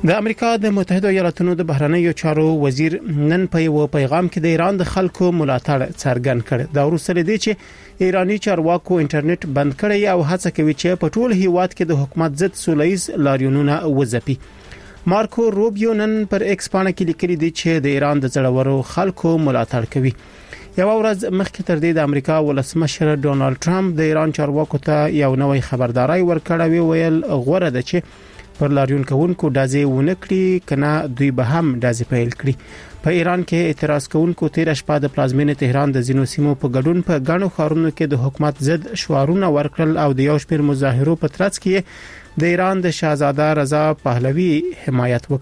د امریکا د متحده ایالاتونو د بهرنیو چارو وزیر نن په یو پیغام کې د ایران د خلکو ملاتړ څرګند کړ. دا وروسته دی چې ایرانی چارواکو انټرنیټ بند کړی او هڅه کوي چې په ټول هیواد کې د حکومت ضد سولهییز لاریونونه وځپي. مارکو روبیو نن پر ایکس باندې کې لیکلي دی چې د ایران د زړورو خلکو ملاتړ کوي. یو ورځ مخکې تر دې د امریکا ولسمشر ډونالد ټرمپ د ایران چارواکو ته یو نوې خبرداري ورکړه، ویل غوړه ده چې پر لاریون کوونکو دازې ونکړي کنه دوی به هم دازې پیل کړي. په ایران کې اعتراض کوونکو 13 شپه د پلازمینې تهران د زینو سیمو په ګډون په غاڼو خارونو کې د حکومت ضد شعارونه ورکړل او د یو شمېر مظاهرو په ترڅ کې د ایران د شاهزاده رضا پهلوي حمایت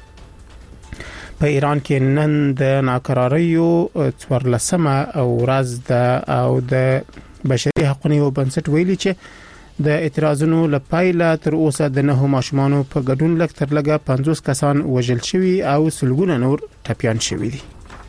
وکړ. په ایران کې نن د ناقراریو 14مه ورځ ده او د بشري حقوقو بنسټ ویلي چې د اعتراضونو لپاره تر اوسه د 9 ماشومانو په ګډون لږ تر لږه 50 کسان وژل شوي او سلګونه نور ټپيان شوي دي.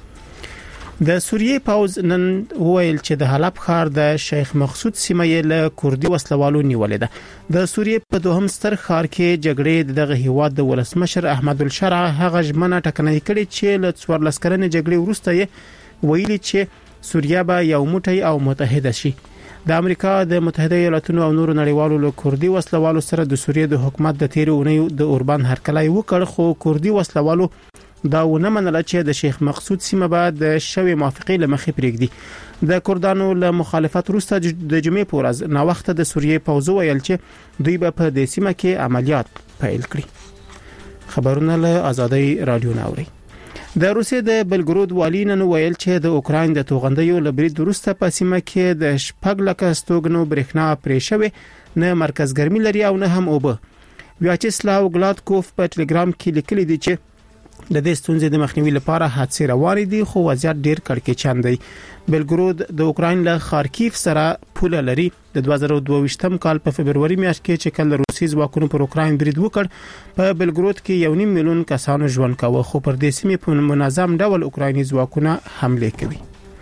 د سوریې پاوز نن ویل چې د حلب ښار د شیخ مقصود سیمه یې له کوردي وسلوالو نیولې ده. د سوریې په دوهم ستر ښار کې جګړې دغه هیواد د ولسمشر احمد الشرع هغه ژمنه ټکنۍ کړې چې له 14 کلنې جګړې وروسته یې ویلي چې سوریه به یو موټی او متحد شي. د امریکا د متحده ایالاتونو او نورو نړیوالو له کوردي وسلوالو سره د سوریې د حکومت د تیرو اونیو د اوربان هرکلای وکړ، خو کوردي وسلوالو دا ونه منله چې د شیخ مقصود سیمه به د شوی موافقې لمخې پرېږدي. د کوردانو له مخالفت وروسته د جمعې په ورځ نو وخت د سوریې پوځ ویل چې دوی به په دې سیمه کې عملیات پیل کړي. خبرونه له آزادۍ رادیو ناوړي. د روسیې د بلګرود والی نن ویل چې د اوکراین د توغندیو لبرید وروسته په سیمه کې د شپږ لکه ستوګنو برېښنا پرې شوې، نه مرکز ګرمي لري او نه هم اوبه. ویاچسلاو ګلادکوف په ټلګرام کې لیکلي دی چې د دې ستونزې د مخنیوي لپاره هڅې روانې دي، خو وضعیت ډیر کړکېچن دی. بلګرود د اوکراین له خارکیف سره پوله لري. د 2022 کال په فبرवरी میاشت کې چې کله روسي ځواکونو پر اوکراین برید وکړ، په بلګرود کې 1.5 میلیون کسانو ژوند کاوه، خو پر دې سیمه په منظم ډول اوکرایني ځواکونه حمله کوي.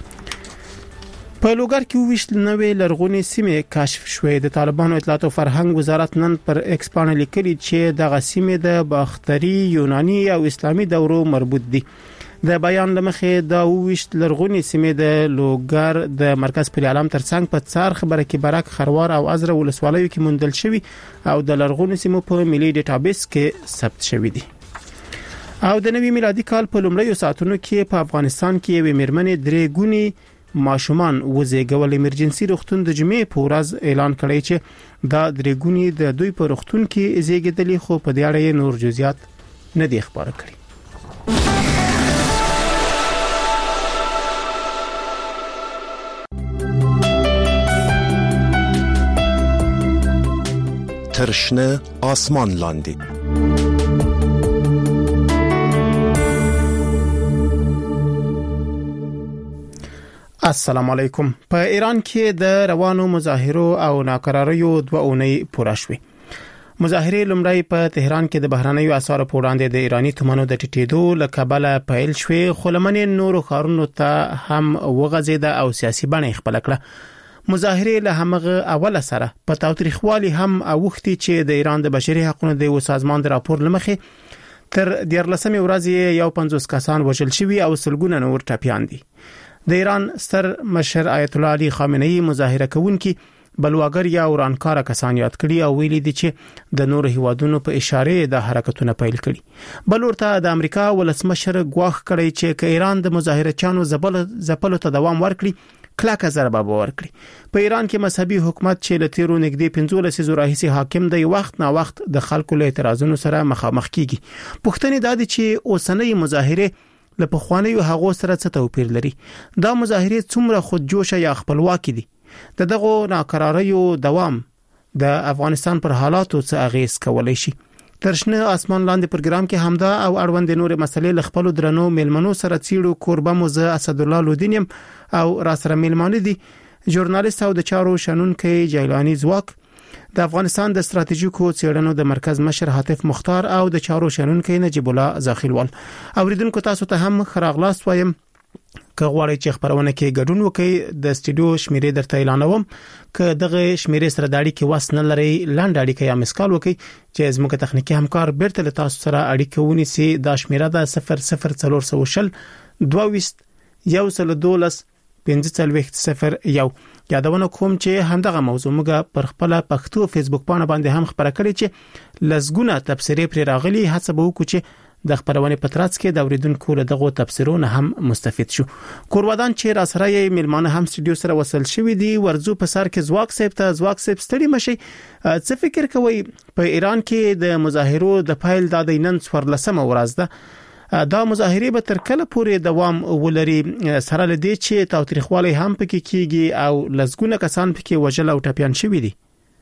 په لوګر کې وشت نوې لرغونې سیمه کشف شوې. د طالبانو اطلاعات او فرهنګ وزارت نن پر ایکس باندې لیکلي چې دغه سیمه د باختري یوناني او اسلامي دورو مربوط دي. د بیان لمخې دا وشت لرغونې سیمه د لوګر د مرکز پر اعلام ترڅنګ په څار خبره کې برک خروار او ازره ولسوالیو کې موندل شوی او د لرغونې سیمو په ملي ډیټابیس کې ثبت شوی دي. او د نوي میلادي کال په لومړیو ساعتونو کې په افغانستان کې یوې میرمنې درې ګونی ماشومان وزېګول. ایمرجنسي روغتون د جمعې په ورځ اعلان کړی چې دا درې ګونی د دوی په روغتون کې زیږیدلې، خو په دې اړه نور جزئیات نه دي خبره کړی. ترشنه آسمان لاندی. السلام علیکم. په ایران کې د روانو مظاهرو او ناقراریو 2 اونۍ پوره شوې. مظاهرې لومړی په تهران کې د بهرانيو اسعارو په وړاندې د ایرانی تومانو د ټیټېدو له کبله پیل شوې، خو لمنې نورو ښارونو ته هم وغځېده او سیاسي بڼه خپل کړه. مظاهرې له همغه اوله سره په تاوتریخوالي هم اوختي چې د ایران د بشري حقوقو د سازمان د راپور لمخې تر 14 ورځې 50 کسان وژل شوي او سلګونه نور ټپيان دي. د ایران ستر مشر آیت الله علي خامنه‌ای مظاهره کوونکي بلواګر یا ورانکار کسان یاد کړي او ویلي دي چې د نور هیوادونو په اشاره د حرکتونو پیل کړي. بل ورته د امریکا ولسمشر ګواښ کړی چې ک ایران د مظاهرچانو زپلو ته دوام ورکړي، کلاکه ضربه ورکړي. په ایران کې مذهبي حکومت چې له تیرو نږدې 15 زورایسي حاکم دی، وخت نا وخت د خلکو له اعتراضونو سره مخامخ کیږي. پښتنې د دې چې اوسنۍ مظاهره له پخوانیو هغو سره څه توپیر لري. دا مظاهره څومره خود جوشه یا خپلواکي دي. دغه ناقراریو دوام د افغانستان پر حالاتو څه اغیز کولای شي. ترشنه آسمان لاندې پروګرام کې همدا او اړوند نور مسلې ل خپل درنو میلمنو سره چیړو کوربه موزه اسد الله لودینیم او را سره میلمانه دي ژورنالیست او د چارو شنونکي جیلانی زواک، د افغانستان د ستراتیژیکو څېړنو د مرکز مشر حاتف مختار او د چارو شنونکي نجیب الله زاخیلوال. اوریدونکو تاسو ته هم خراغلاس وایم. که غواړئ چې خبرونه کې ګډون وکړئ د استودیو شمیرې درته اعلانوم که دغه شمیرې سره د اړیکې واس نه لري لاند اړیکه یا مسکال وکړئ چې زموږ تخنیکی همکار بیرته له تاسو سره اړیکه ونیسي دا شمیره د 00420 22 1540 یادونه کوم چې همدغه موضوع موږ پر خپل پښتو فیسبوک باندې هم خبره کړې چې لزګونه تبصرې پر راغلي هڅه به وکړو چې د خبرونه پتراتس کې د اوریدونکو له دغه تبصرونه هم مستفید شو. کورودان چې را سره یې ملمانه هم استودیو سره وصل شوې دي ورزو په سر کې زواک صاحب ستړي مشي څه فکر کوي په ایران کې د مظاهرو د فایل د نن 14مه ورځ ده دا مظاهره به تر کله پورې دوام ولري سره لدی چې تاوتریخوالی هم پکې کیږي او لزګونه کسان پکې وجل او ټپيان شوي دي.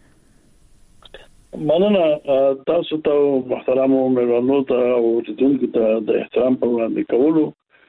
مننه تاسو ته محترم مېلمنو ته او اوریدونکو ته د احترام په وړاندې کولو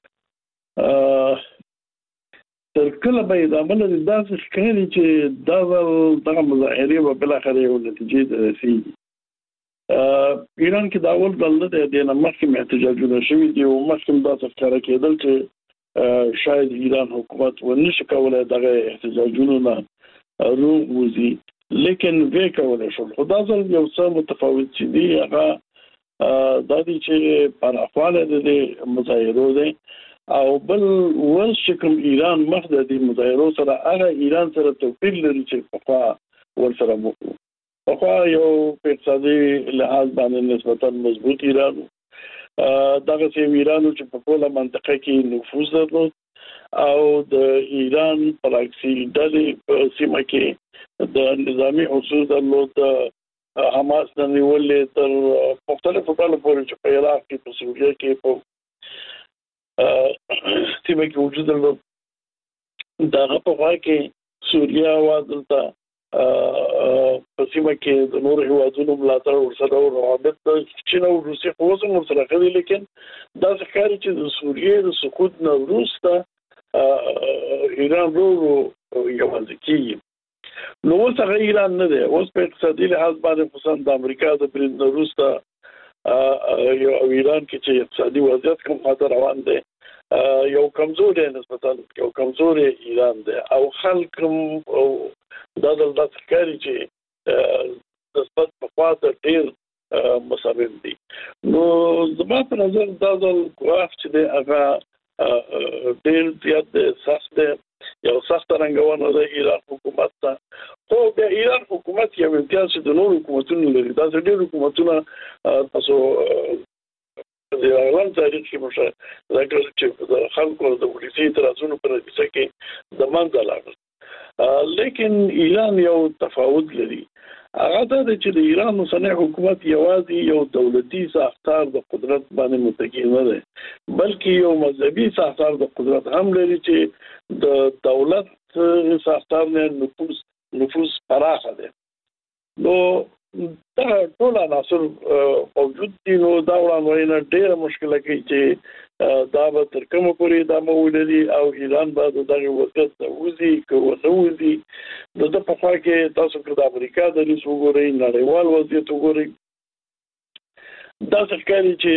تر کله به د عمل د داسې ښکاري چې دا دغه مظاهره به بل اخر یو نتیجې ته رسیږي. ایران کې دا اول ځل د دې مخکې احتجاجونه شوي دي او مخکې دا څرګنده کېدل چې شاید ایران حکومت ونشي کولای دغه احتجاجونه نه روغ وځي لیکن وی کولای شو. خدا ځل یو څه متفاوت دي هغه د دې چې پر افعال د مظاهرو دي او بل ورش کوم ایران مخ د دې مظاهرو سره هغه ایران سره توپیر لري چې په ور سره مو په یو اقتصادي لحاظ باندې نسبتا مضبوط ایران دغه چې ایران چې په ټوله منطقه کې نفوذ درلود او د ایران پراکسي ډلې په سیمه کې د نظامی حصول درلود حماس د نیولې تر مختلفو ډلو پورې چې په عراق کې په سوریه کې په سیمه کې وجود درلود دغه په وخت کې سوریه وادلته په سیمه کې د نور هیوادونو ملاتړ ورسره او روابط د چین او روسیې په وسه سره کوي لیکن دا ښکاري چې د سوریې د سقوط نه وروسته ایران یوازې کېږي. نو اوس هغه ایران نه دی، اوس په اقتصادي لحاظ باندې خصوصا د امریکا د برید نه وروسته یو ایران کې چې اقتصادي وضعیت کوم خاطر روان دی یو کمزوري نسبتا یو کمزوري ایران دی او خلک او دا د ښکاري چې نسبت په خواته ډېر مصابم دي. نو زما په نظر دا د غواف چې دی هغه ډېر زیات سخت دی، یو سخت رنګونه د ایران حکومت ته. خو د ایران حکومت یو امتیاز چې د نورو حکومتونو لري، دا ډېر حکومتونه تاسو د ایران تاریخ کې مشه راګل چې د خلکو د ولسی اعتراضونو پر نتیجه کې د منځه لاړل. لیکن ایران یو تفاوت لري، هغه دا چې د ایران مصنع حکومت یوازې یو دولتي ساختار د قدرت باندې متکی نه دی، بلکې یو مذهبي ساختار د قدرت هم لري چې د دولت ساختار نه نفوذ پراخه دی. نو دا ټول عناصر موجود دي. نو دا وړاندوینه ډېره مشکله کوي چې دا به تر کومه پورې دا ولري او ایران به دغه وضعیت وځي که ونه وځي. نو د په خوا کې تاسو که د امریکا د ریس وګورئ، نړیوال وضعیت وګورئ، دا ښکاري چې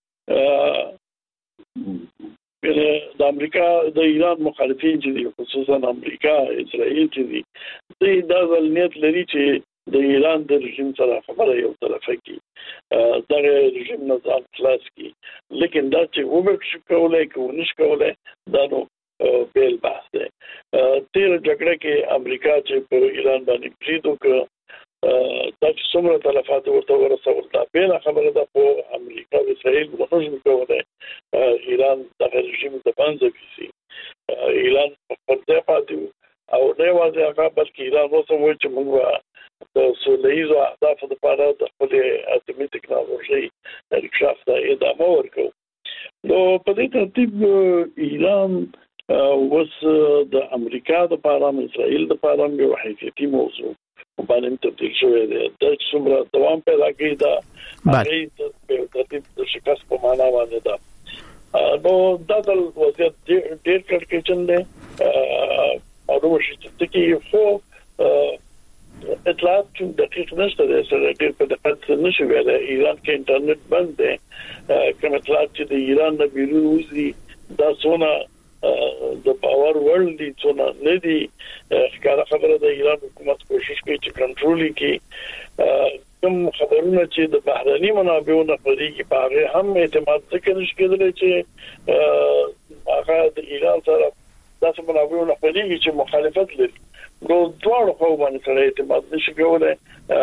د امریکا د ایران مخالفین چې دي، خصوصا امریکا اسرائیل چې دي، دوی دا ځل نیت لري چې د ایران د رژیم سره خبره یو طرفه کی دغه رژیم نه ځان خلاص کی. لیکن دا چې وبکش کولای که ونش کولای دا نو بیل بحث دی. تیر جګړه کې امریکا چې پر ایران باندې برید وکړ دا چې څومره تلفات ورته ورسول دا بیل خبره ده. په امریکا او اسرائیل ونش کولای ایران دغه رژیم د باندې کیسي ایران په خپل پاتې او نه یوازې هغه بلکې ایران اوس هم چې موږ د سولهیزو اهدافو لپاره د خپل اتمی ټکنالوژي انکشاف ته ادامه ورکوي. نو په دې ترتیب ایران اوس د امریکا د لپاره اسرائیل د لپاره یو حیثیتي موضوع باندې تبدیل شوی دی. د څومره دوام پیدا کوي دا هغه په ترتیب د شکست په معنا باندې ده. نو دا د وضعیت ډېر کړکېچن دی او نو شي چې خو اطلاعات چې دقیق نشته ده سره ډېر په دقت نشي ویلای. ایران کې انټرنیټ بند دی، کوم اطلاعات چې د ایران نه بیرون وځي دا څونه د باور وړ دي څونه نه دي ښکاره خبره د ایران حکومت کوشش کوي چې کنټرول کړي کوم خبرونه چې د بهرني منابعو نه پریږي په هغه هم اعتماد څخه نشي کېدلی چې هغه د ایران سره داسې منابعو نه پریږي چې مخالفت لري نو دواړو خو باندې سره اعتماد نشي کولای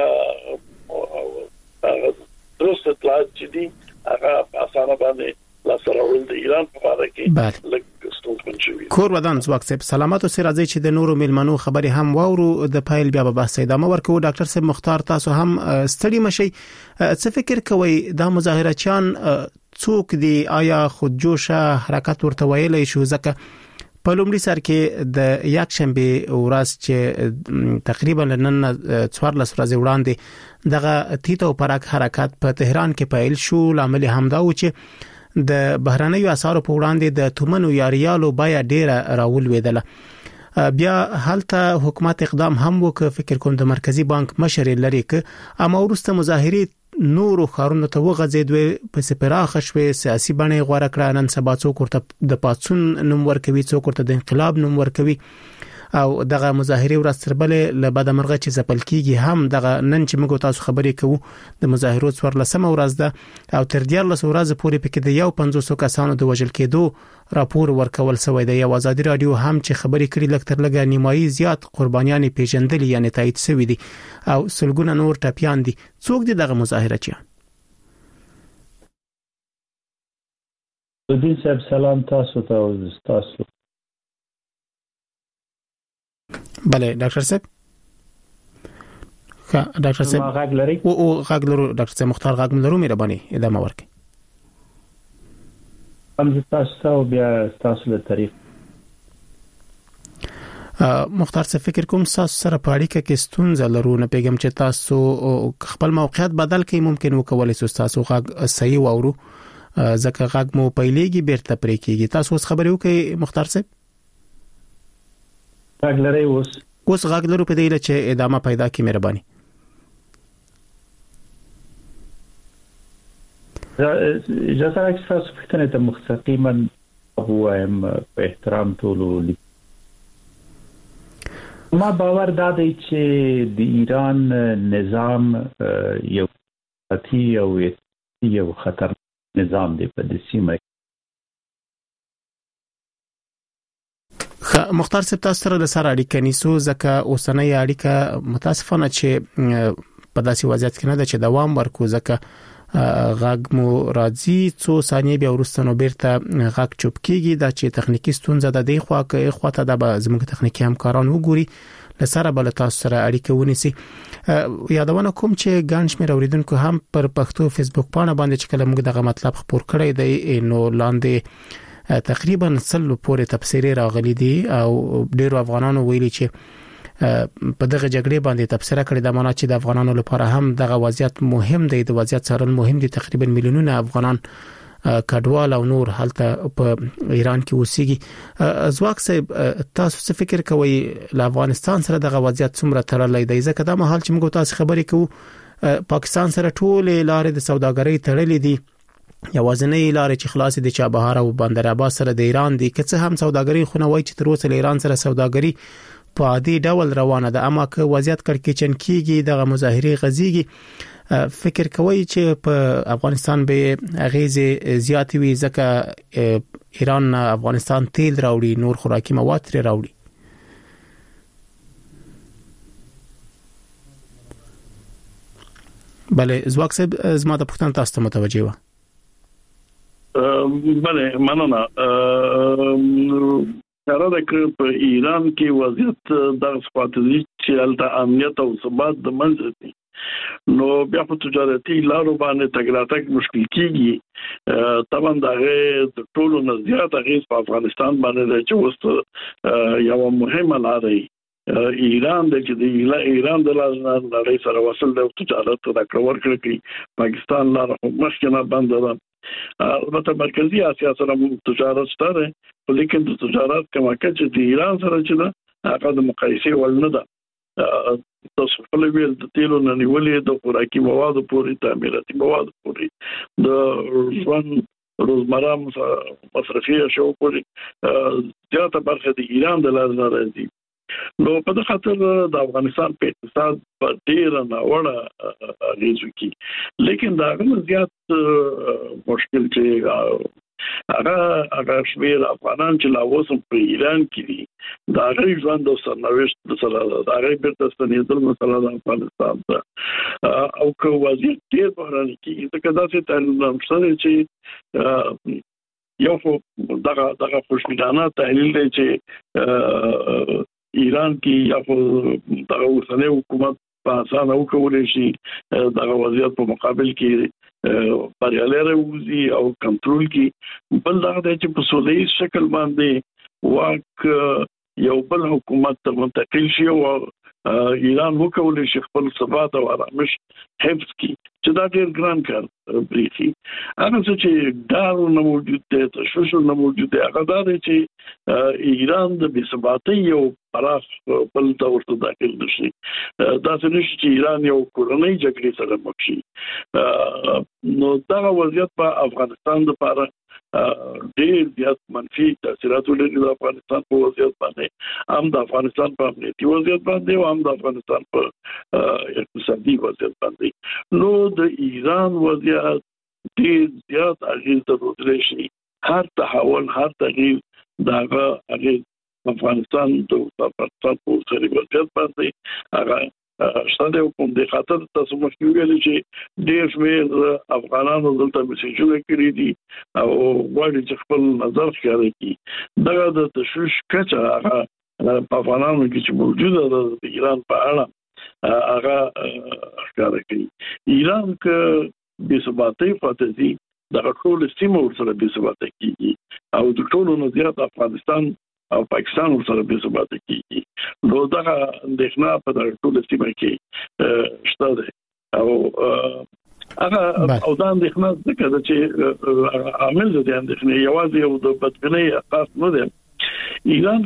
درست اطلاعات چې دي هغه اسانه باندې لاسره ول د ایران په اړه کې لږ ستونزمن شوی کور ودان ځواک صاحب سلامات او سراځي چې د نورو ملمنو خبري هم وورو د پایل بیا به بحث ادامه ورکو ډاکټر صاحب مختار تاسو هم ستړي مشي څه فکر کوي د مظاهرچیان څوک دي آیا خودجوشه حرکت ورته ویلای شو ځکه په لومړي سر کې د یک شنبه ورځ چې تقریبا نن 14 ورځې وړاندې دغه تیته او پراک حرکت په تهران کې پیل شو لامل همدا و چې د بهرنیو اسعارو په وړاندې د تومنو یا ریالو بیا ډیره راولويدله بیا هلته حکومت اقدام هم وکړ فکر کوم د مرکزی بانک مشر لري ک اما ورسته مظاهرې نورو خارونو ته وغځېدوي په سپراخ شوي سیاسي بڼه غوړه کړه نن سبا څوک ورته د پاتسون نوم ورکوي څوک ورته د انقلاب نوم ورکوي او دغه مظاهره ورستربلې له بده مرغه چې زپل کیږي هم دغه نن چې موږ تاسو خبرې کوو د مظاهرو څوارلسمه ورځ ده او تر 14 ورځې پورې پکې د 150 کسانو د وژل کېدو راپور ورکول شوی دی یو ازادي رادیو هم چې خبرې کړي لکتر لګا نیمایي زیات قربانيان پیژندل یعنی تایید شوی دي او سلګونه نور ټپيان دي څوک دي دغه مظاهره چي دین صاحب سلام تاسو ته او تاسو بله ډاکټر صاحب ډاکټر صاحب غاګ لري او غاګ لرو ډاکټر صاحب مختار غاګ لرو مهرباني ادامه ورکړئ هم تاسو بیا تاسو له طریق مختار څه فکر کوم تاسو سره په اړیکه کې ستونزه لرو نه پیغام چې تاسو خپل موقعیت بدل کړئ ممکن وکولای شئ تاسو غاګ صحیح وورو ځکه غاګ مو پیلېږي بیرته پرې کېږي تاسو اوس خبرې وکړئ مختار صاحب غاګ لري اوس غاګ لرو په دې چې ادامه پیدا کړئ مهرباني اجازه راکړئ تاسو پښتنه ته مستقیما وایم په احترام ټولو ما باور دا دی چې د ایران نظام یو خطي او یو خطر نظام دی په دې سیمه مختار صاحب تاسو سره د سره اړیکه نیسو ځکه اوسنۍ اړیکه متاسفانه چې په داسې وضعیت کې نه ده چې دوام ورکو ځکه غاګ مو راځي څو ثانیې بیا وروسته نو بیرته غاګ چوپ کیږي دا چې تخنیکی ستونزه ده دی خو ته د زموږ تخنیکی همکاران وګوري لسره بل تاسو سره اړیکه ونیسي یادونه کوم چې ګڼ شمېر اوریدونکو هم پر پښتو فیسبوک پاڼه باندې چې کله موږ دغه مطلب خبر کړی دی نو لاندې تقریبا سلو پورې تفسیری راغلي دي او ډیرو افغانانو ویلي چې په دغه جګړې باندې تفسیر کړی د معنی چې د افغانانو لپاره هم دغه وضعیت مهم دی د وضعیت سره مهم دي تقریبا میلیونونه افغانان کډوال او نور هلته په ایران کې اوسېږي ځواک صاحب تاسو څه فکر کوئ له افغانستان سره دغه وضعیت څومره تړلی دی ځکه دا مهال چې موږ تاسو خبرې کوو پاکستان سره ټول لارې د سوداګرۍ تړلې دي یوازنۍ لارې چې خلاص دي چابهار او بندر عباس سره د ایران دي که څه هم سوداګرۍ خو نه وای چې تر اوسه له ایران سره سوداګرۍ په عادي ډول روانه ده اما که وضعیت کړکېچن کیږي دغه مظاهرې غزيږي فکر کوي چې په افغانستان به غیزه زیات وي ځکه ایران افغانستان تیل راوړي نور خوراکي مواد تر راوړي بله ځواک صاحب زما د پښتون تاسو ته متوجه و بله مننه کار دا چې په ایران کې وضعیت د سپاتلي چې الته امنیت او ثبات د منځ دي نو بیا په تجارتي لارو باندې تګراتک مشکل کیږي طبعا دغه ټولو نزدیات هغه په افغانستان باندې چې وست یو مهمه لارې ایران د ایران د لارې سره وصل د تجارت د کور کړی پاکستان لار مخکنه بند ده البته مرکزی اسیا سره تجارت شته لیکن د تجارت کما چې د ایران سره چې ده هغه د مقایسې وړ نه ده تاسو په لویل د تیلو نه نیولې د خوراکي موادو پورې تعمیراتي موادو پورې د ژوند روزمره مصرفي اشیاء پورې زیاته برخه د ایران د لارې راځي. نو په دغه خاطر د افغانستان په اقتصاد په ډیر ناوړه اغیز کوي، لیکن دا هم زیات مشکل چې هغه شمیر افغانان چې لا اوس په ایران کې دي دا غي ژوند او سرنوشت سره دا غي بیرته ستنېدل مسله د افغانستان ته او که وضعیت ډیر بحراني کېږي ځکه داسې تعلیمات شته چې یو دغه خوشبینانه تحلیل دی چې ایران کې یا دغه اوسنی حکومت په اسانه وکولای شي دغه وضعیت په مقابل کې بریالي راوځي او کنټرول کې. بل دا چې په سوله‌یز شکل باندې واک یو بل حکومت ته منتقل شي او ایران وکولای شي خپل ثبات او آرامش حفظ کړي چې دا ډېر ګران کار بریخي. هغه چې دارو نه موجود دی، تشویش نه موجود دی، هغه دا دی چې ایران د بې ثباتۍ یو پراخ بل دور ته داخل نشي. دا څه نشي چې ایران یو کورنۍ جګړې سره مخ شي. نو دا وضعیت په افغانستان لپاره ډېر زیات منفي تاثیرات لري د افغانستان په وضعیت باندې، هم د افغانستان په امنیتي وضعیت باندې او هم د افغانستان په اقتصادي وضعیت باندې. نو د ایران وضعیت ډېر زیات اغیز درلودلی شي. هر تحول، هر تغییر دغه اغیز افغانستان په اوسني وضعیت باندې هغه شته. کوم د خاطر تاسو مخکې ویل چې ډېر شمېر افغانانو دلته میسیجونه کړي دي او غواړي چې خپل نظر ښکاره کړي. دغه د تشویش کچه هغه په افغانانو کې چې موجوده ده د ایران په اړه هغه ښکاره کوي. ایران که بې ثباتۍ خواته ځي دغه ټول سیمه ورسره بې ثباته کېږي او د ټولو نه زیات افغانستان او پاکستان ورسره بې ثباته کېږي. نو دغه اندېښنه په دغه ټول سیمه کې شته ده او هغه او دا اندېښنه ځکه ده چې عامل د اندېښنې یوازې یو د بدبینۍ اساس نه دی. ایران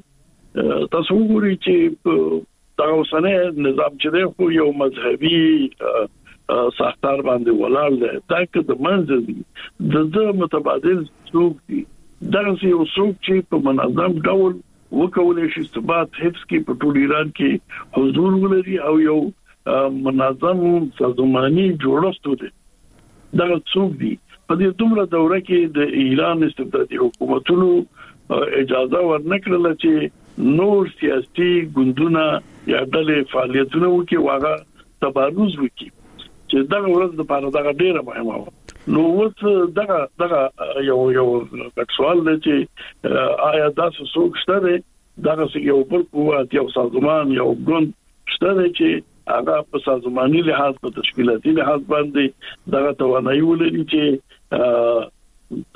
کې تاسو وګورئ چې دغه اوسنی نظام چې دی خو یو مذهبي ساختار باندې ولاړ دی. دا که د منځ دي د متبادل څوک دي، دغه یو څوک چې په منظم ډول وکولای شي ثبات حفظ کې په ټول ایران کې حضور ولري او یو منظم سازماني جوړښت ولري. دغه څوک دي په دې دومره دوره کې د ایران استبدادي حکومتونو اجازه ورنکړله چې نور سیاسي ګوندونه یا ډلې فعالیتونه وکړي، واغه تبارز وکړي چې دغه ورځ د پاره دغه ډیره مهمه وه. نو اوس دغه یو سوال دی چې آیا داسې څوک شته دی، دغه یو بل قوت، یو سازمان، یو ګوند شته دی چې هغه په سازماني لحاظ، په تشکیلاتي لحاظ باندې دغه توانایي ولري چې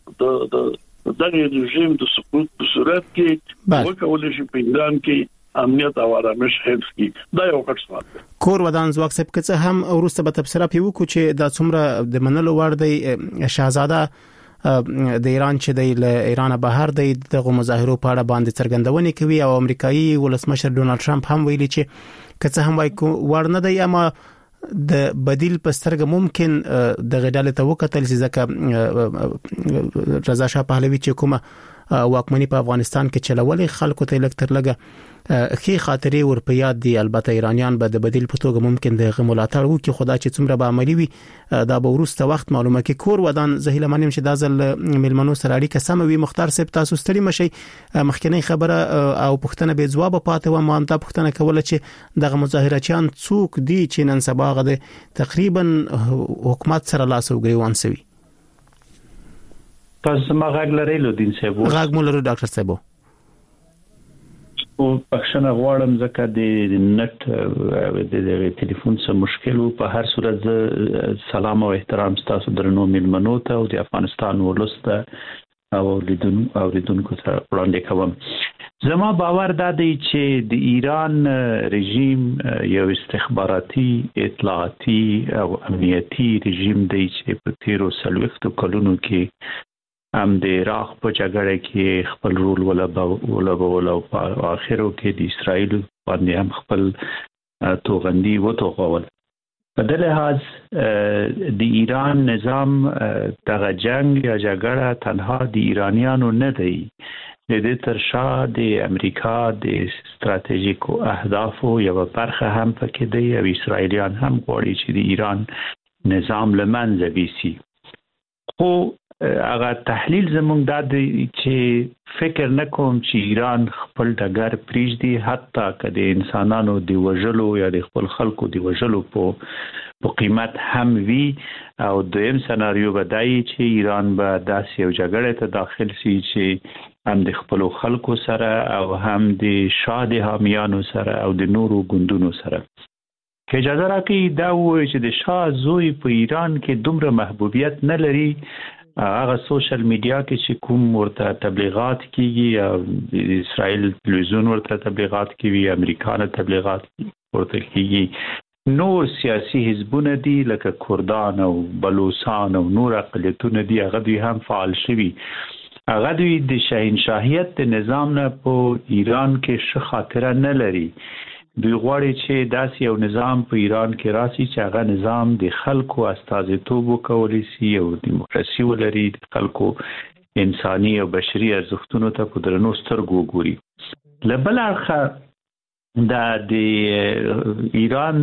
د دغه رژیم د سقوط په صورت کې وکولای شي په ایران کې امنیت او آرامش حفظ کی. دا یو غټ سوال دی. کور ودان ځواک سب کڅه هم ورسته به تبصره پیو کو چې دا څومره د منلو ور دی شاهزاده د ایران چې د ایران بهر د مظاهرو په اړه باندې څرګندونه کوي او امریکایي ولسمشر ډونالد ټرمپ هم ویلي چې کڅه هم وای ور نه دی، اما د بدیل پسترګه ممکن د غډاله توکتل ځکه رضا شاه پهلوي چې کومه واکمنی په افغانستان کې چلولې خلکو ته الکتر لګه خې خاطرې ور په یاد دي. البته ایرانیان به د بدیل په توګه ممکن د ملاتړ وکړي، خدا چې څومره به عملی وي دا به ورسته وخت معلومه کې. کور ودان زهیله منیم چې دا ځل ملمنو سره اړیکه سم وي. مختار صاحب تاسو ستړي مشي، مخکنی خبره او پښتنه به جواب پاتې و. ما ته پښتنه کوله چې دغه مظاهرچیان څوک دي چې نن سبا غده تقریبا حکومت سره لاس او ګریوان سوي. تاسو ما غږ لرئ لودین صاحب؟ غږ مولر ډاکټر صاحب او پښنه غواړم ځکه د نت د ټلیفون سره مشکل وو. په هر صورت سلام او احترام تاسو درنو ملمنو ته او د افغانستان ولسته او لیدونکو ته وړاندې کوم. زما باور دا دی چې د ایران رژیم یو استخباراتي، اطلاعاتي او امنیتي رژیم دی چې په تیرو 40 کلونو کې هم د عراق په جګړه کې خپل رول ولوبول او په اخرو کې د اسرائیل باندې هم خپل توغندي وتوغول. په دې لحاظ د ایران نظام دغه جنگ یا جګړه تنها د ایرانیانو نه دی، د دې تر شا د امریکا د ستراتیژیکو اهدافو یو برخه هم پکې دی او اسرائیلیان هم غواړي چې د ایران نظام له منځه ویسي. خو هغه تحلیل زموږ دا دی چې فکر نکوم چې ایران خپل ډګر پریږدي، حتی که د انسانانو د وژلو یا د خپل خلکو د وژلو په قیمت هم وي. او دویم سناریو به دی چې ایران به داسې یو جګړه ته داخل شي چې هم د خپل خلکو سره او هم د شاه د حامیانو سره او د نورو ګوندونو سره. که اجازه راکړئ دا ووایو چې د شاه زوی په ایران کې دومره محبوبیت نه لري. هغه سوشل میډیا کې چې کوم ورته تبلیغات کیږي او د اسرائیل تلویزیون ورته تبلیغات کوي، امریکا نه تبلیغات ورته کیږي، نور سیاسي حزبونه دي لکه کردان او بلوچستان او نور اقلیتونه دي، هغه دوی هم فعال شوي. هغه دوی د شاهنشاهیت د نظام نه په ایران کې ښه خاطره نه لري. دوی غواړي چې داسې یو نظام په ایران کې راسي چې هغه نظام د خلکو استازیتوب وکولی شي او دیموکراسي ولري، د خلکو انساني او بشري ارزښتونو ته په درنو سترګو وګوري. له بل اړخه د ایران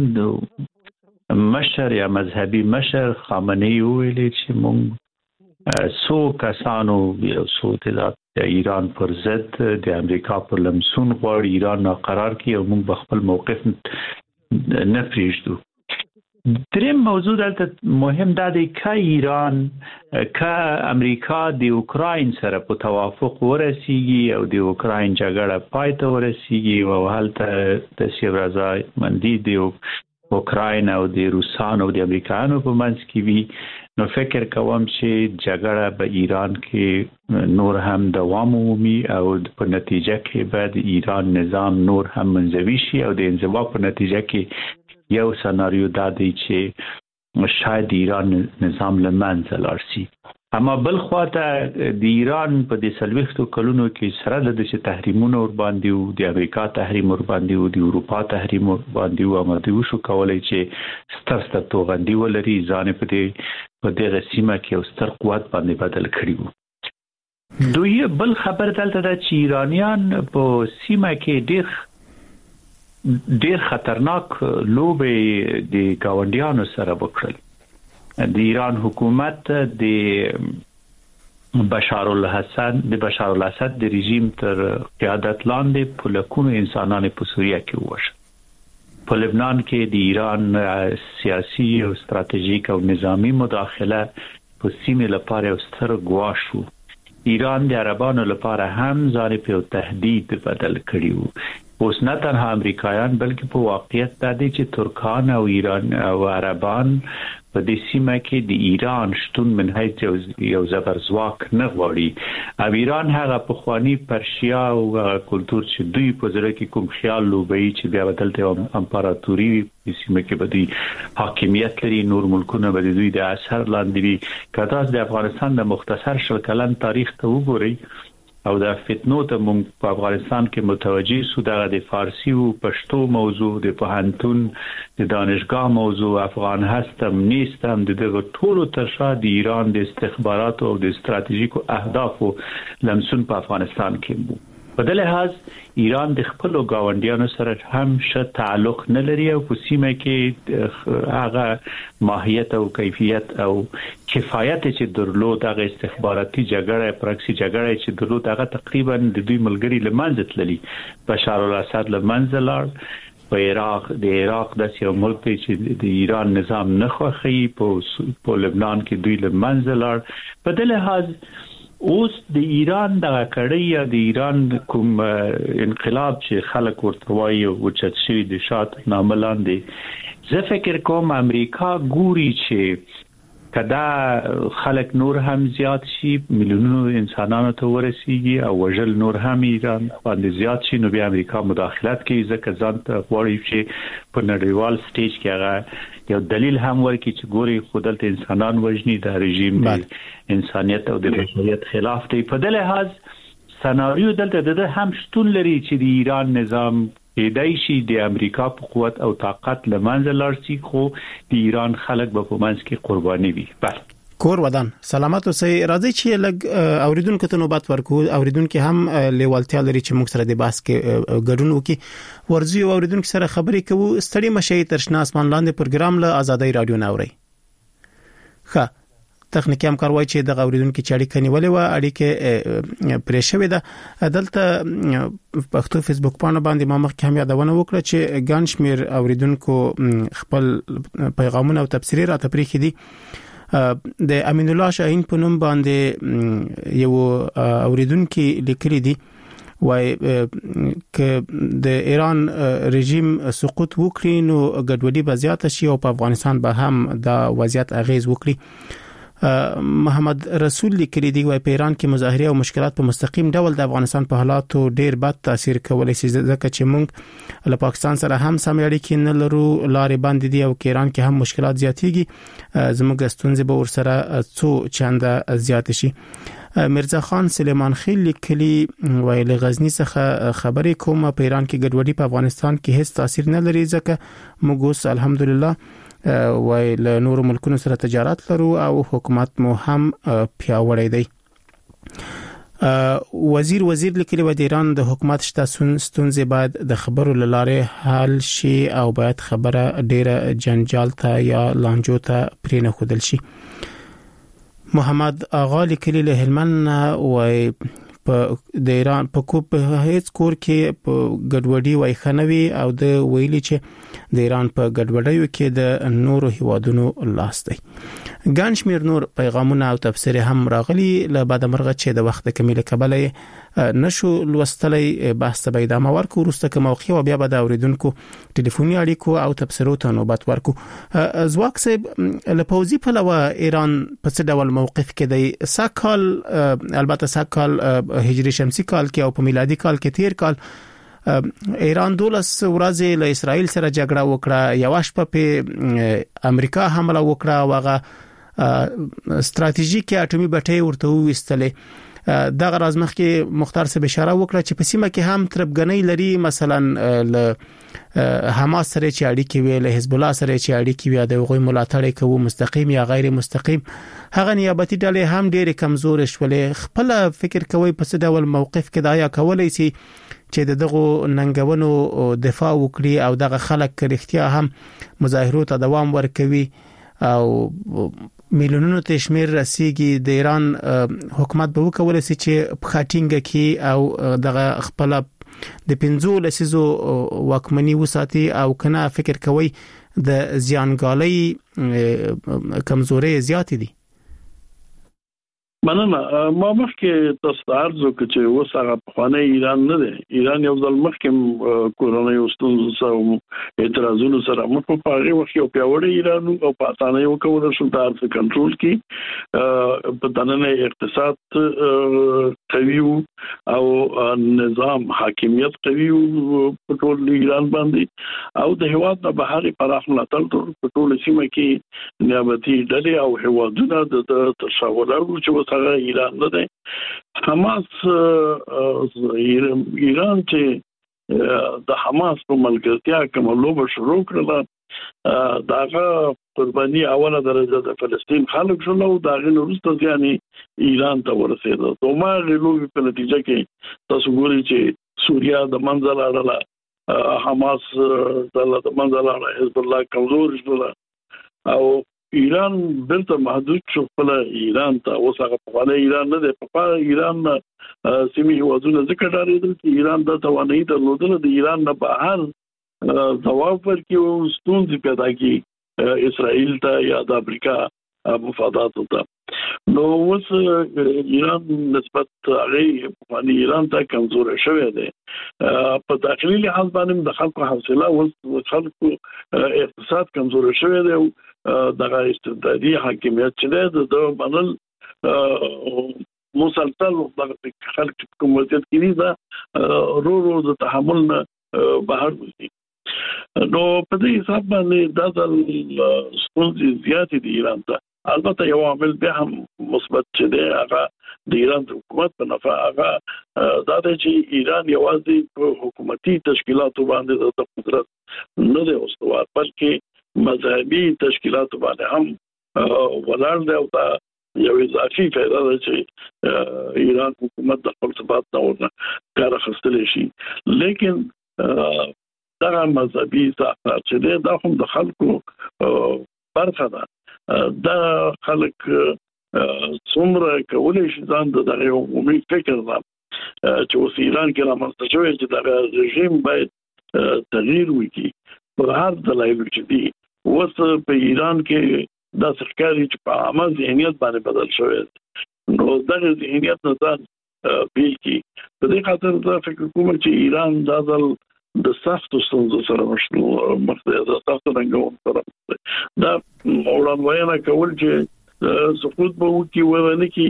مشر یا مذهبي مشر خامنه‌ای ویلي چې موږ څو کسانو یو څو تعداد د ایران پر ضد د امریکا پر لمسون غواړي ایران ناقرار کړي او موږ به خپل موقف نه پرېږدو. دریم موضوع دلته مهم دا دی که ایران که امریکا د اوکراین سره په توافق ورسیږي او د اوکراین جګړه پای ته ورسیږي او هلته داسې رضامندي د اوکراین او د روسانو او د امریکایانو په منځ کې وي، نو فکر کوم چې جګړه به ایران کې نور هم دوام ومومي او په نتیجه کې به د ایران نظام نور هم منزوي شي او د انزوا په نتیجه کې یو سناریو دا دی چې شاید ایران نظام له منځه لاړ شي. اما بل خواته د ایران په دې 40 کلونو کې سره د چې تحریمونه ور باندې او د امریکا تحریم ور باندې او د اروپا تحریم ور باندې او امریکا شو کولای چې ستر توغندي ولري ځان په دې سیمه کې او ستر قوت باندې بدل کړي وو. دوی بل خبر دلته دا چې ایرانیان په سیمه کې ډېر خطرناک لوبې د گاونډیانو سره وکړل. د ایران حکومت د بشار الاسد د رژیم تر قیادت لاندې په لکونو انسانان په سوریه کې ووژل. په لبنان کې د ایران سیاسي او ستراتیژیک او نظامی مداخله په سیمه لپاره یو ستر ګواښ وو. ایران د عربانو لپاره هم ځان په تهدید بدل کړی وو. اوس نه تنها امریکایان بلکې په واقعیت دا دی چې ترکان او ایران او عربان په دې سیمه کې د ایران شتون من حیث یو زبرځواک نه غواړي او ایران هغه پخوانی پرشیا او کلچر چې دوی په ځړه کې کوم خیال لوبي چې بیا بدلته امپراتوري په سیمه کې بدی حاکمیت لري، نور ملکونه به دوی د اثر لاندې وي. کله د افغانستان د مختصر شل کلن تاریخ ته وګورئ او د فتنو ته موږ په افغانستان کې متوجي سو د فارسی او پښتو موضوع د پوهنتون د دانشګاه موضوع افغان هستم نیستم د دغه ټولو ترشا د ایران د استخباراتو او د ستراتیژیکو اهدافو لمسون په افغانستان کې وو. په دې لحاظ ایران د خپل گاونډیانو سره هم ښه تعلق نه لري او په سیمه کې هغه ماهیت او کیفیت او کفایت چې درلود هغه استخباراتي جګړه پراکسي جګړه چې درلود هغه تقریبا د دوی ملګری لمنځه تللی. بشار الاسد لمنځه لاړ. په عراق د یو ملک چې د ایران نظام نه خوښي په لبنان کې دوی لمنځه لاړ. په دې لحاظ اوس د ایران د کړی یا د ایران کوم انقلاب چې خلک ورته وایي او چې شوی د شات نامه لاندې زه فکر کوم امریکا ګوري چې کدا خلک نور هم زیات شي میلیونونو انسانانو ته ورسیږي او وژل نور هم ایران باندې زیات شي نو بیا امریکا مداخلت کوي ځکه ځان ته غواړي چې په نړیوال سټیج کې هغه یو دلیل هم ورکړي چې ګوري خودلته انسانان وژني د رژیم د انسانیت او د بشریت خلاف دی. په دې لحاظ سناریو دلته د هم شتون لري چې د ایران نظام کېدای شي د امریکا په قوت او طاقت لمنځه لاړ شي خو د ایران خلک به په منځ کې قرباني وي. بله کور ودان سلامت اوسئ. راځي چې لګ اوریدونکو ته نوبت ورکو. اوریدونکو هم لیوالتیا لري چې موږ سره د باس کې ګډون وکړي. ورزي اوریدونکو سره خبرې کوو. ستړي مشي تر شنه اسمان لاندې پروګرام له آزادۍ رادیو ناوري. ښه تخنیکی همکار وایي چې د اوریدونکو چاړي کني ولې و اړیکه پرې شوې ده. دلته پښتو فیسبوک باندې ما مخکې هم یادونه وکړه چې ګانشمیر اوریدونکو خپل پیغامونه او تفسیرات راته پرې کړي. د امین الله شاهین په نوم باندې یو اوریدونکو لیکلي دي وای ک د ایران رژیم سقوط وکړي نو ګډوډي به زیاته شي او په افغانستان به هم د وضعیت اغیز وکړي. محمد رسول لیکلي دی وای په ایران کې مظاهره او مشکلات په مستقیم ډول د افغانستان په حالاتو ډیر بد تاثیر کولای شي ځکه چې موږ له پاکستان سره هم سم اړیکې نه لرو. لارې باندې دی او ایران کې هم مشکلات زیاتېږي. زموږ ستونزې به ورسره څو چنده زیات شي. مرزا خان سلیمان خیل لیکلي وای له غزنی څخه خبرې کوم په ایران کې ګډوډي په افغانستان کې هیڅ تاثیر نه لري ځکه موږ اوس الحمدلله وای له نورو ملکونو سره تجارت لرو او حکومت مو هم پیاوړی دی. وزیر لیکلی و د ایران د حکومت شته ستونزې باید د خبرو لاره حل شي او باید خبره ډیره جنجال ته یا لانجو ته پرې نه خودل شي. محمد اغا لیکلی له هلمند وای په د ایران په هیڅ کور کې په ګډوډي وای خنوي او د ویلي چې د ایران په ګډوډیو کې د نورو هیوادونو لاس دی. ګانشمیر نور پیغامونه او تفسیر هم راغلي. له بعد مرغه چې د وخت کمیله کبله نشو لوستلې بحث به ادامه ورکو. ورسته کوم موقع بیا به د اوریدونکو ټلیفوني اړیکو او تفسیرو ته نوبت ورکو. زواک صاحب له پوزي په لور ایران په څه ډول موقف کې دی؟ ساکال البته ساکال هجری شمسی کال کې او په میلادي کال کې تیر کال ایران 12 ورځې له اسرائیل سره جګړه وکړه. یو شپه په امریکا حمله وکړه. واغه ستراتیژیک اټومي بټۍ ورته وستلې. دغه راز مخکې مختار صاحب اشاره وکړه چې په سیمه کې هم تربګنۍ لري. مثلا له حماس سره چې اړیکې وي، له حزب الله سره چې اړیکې وي، د غوي ملاتړ کوي مستقیم یا غیر مستقیم. هغه نیابتي ډلې هم ډېر کمزور شولې. خپل فکر کوي په څه ډول موقف کې دا یا کولای شي چې دغه ننګونو دفاع وکړي او دغه خلک رښتیا هم مظاهرو ته دوام ورکوي او میلیونونو تشمیر رسیږي. د ایران حکومت به وکولای شي چې په خاطینګ کې او دغه خپل د 15 لسیزو واکمنی وساتي او کنه فکر کوي د زیانګالۍ کمزوري زیات دي. مننه. ما مخکې تاسو ته عرض وکړ چې اوس هغه پخوانی ایران نه دی. ایران یو ځل مخکې کورونی ستونزو سره اعتراضونو سره مخ په هغه وخت یو پیاوړی ایران او په اسانه یو کول شو د ارث کنټرول کې په دننه اقتصاد قوي او نظام حاکمیت قوي په ټول ایران باندې او د هیواد د بهاري پراخ ملاتړ په ټول سیمه کې نیابتي ډلې او هیوادونه د تشاورونو چې هغه ایران نه دی. حماس ایران چې د حماس په ملګرتیا کوم لوبه شروع کړله داغه قرباني اوله درجه د فلسطین خلک شول او داغه وروسته یعنی ایران ته ورسېده. دوما غلوبي په نتیجه کې تاسو ګورئ چې سوریا د منځ لاړه، حماس د منځ لاړه، حزب الله کمزور شول او ایران بیرته محدود شو خپل ایران ته. اوس هغه په ایران نه دی. په ایران سیمه هیوادونه ځکه ډارېدل چې ایران د توانایي درلودل د ایران نه بهر ځواب ورکړي او ستونزې پیدا کړي اسرائیل ته یا د امریکا مفاداتو ته. نو اوس ایران نسبت هغه په ایران ته کمزور شوی دی. په داخلي لحاظ باندې د خلکو حوصله او خلکو اقتصاد کمزور شوی دی. دغه استبدادي حاکمیت چې د منل مسلسل د خلک کومولیت کې دا رو د تحمل نه بهر وځي. نو په دې حساب باندې دا د ستونزې زیاتې دي ایران ته. البته یو عامل به هم مثبت چې دی هغه د ایران حکومت په نفع هغه دا چې ایران یوازې په حکومتي تشکیلاتو باندې د قدرت نه دی استوار بلکې مذهبي تشکیلاتو باندې هم ولاړ دی او دا یو اضافي فائدہ ده چې ایران حکومت د خپل ثبات نه ورنه کار اخیستلی شي لیکن دا مذهبي ځای چې دا هم د خلکو برخه ده دا خلک څومره کولای شي ځان د عمومي فکر نه چې اوس ایران کې رامنځته شوی چې دا رژیم باید تغییر وکړي په هر دلایل چې دي اوس په ایران کې دا څرګندي چې په عامه ذهنیت باندې بدل شوی نو دا ذهنیت نه ځان بیل کی په دې خاطر دا فکر کوم چې ایران دا ځل د سختو ستونزو سره مخ دی د سختو رنګونو سره دا وړاندوینه کول چې سقوط به وکړي ونه کې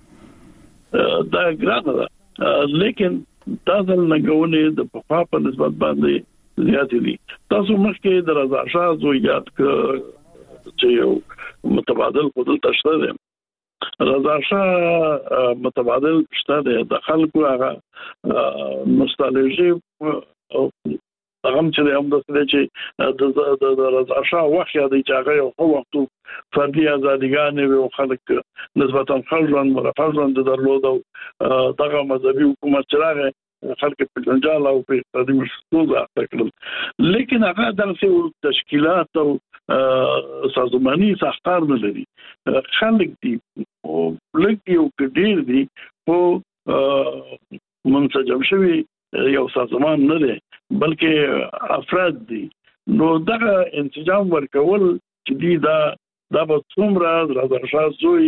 دا ګرانه ده لیکن دا ځل رنګونه د پخوا په نسبت باندې زیاتې دي تاسو مخکې د رضا شاه زویات چې یو متبادل قدرت شته دی رضا شاه متبادل شته دی د خلکو هغه نوستالژي هغه چې هم د څه چې د رضا شاه وخت یادې چې هغه یو وخت فردي ازاديګان او خلک نسبتا خلجان مرفضان د درلود او دغه مذهبي حکومت چراغه خلک په جنجال او په اقتصادي مشکلات اخته لیکن هغه دغه تشکیلات او سازماني ساختار نه لري خلک دي او لکه یو کډیر دي او منسجم شوی یو سازمان نه دی بلکې افراد دي نو دغه انسجام ورکول چې دی دا به څومره رضا شاه زوی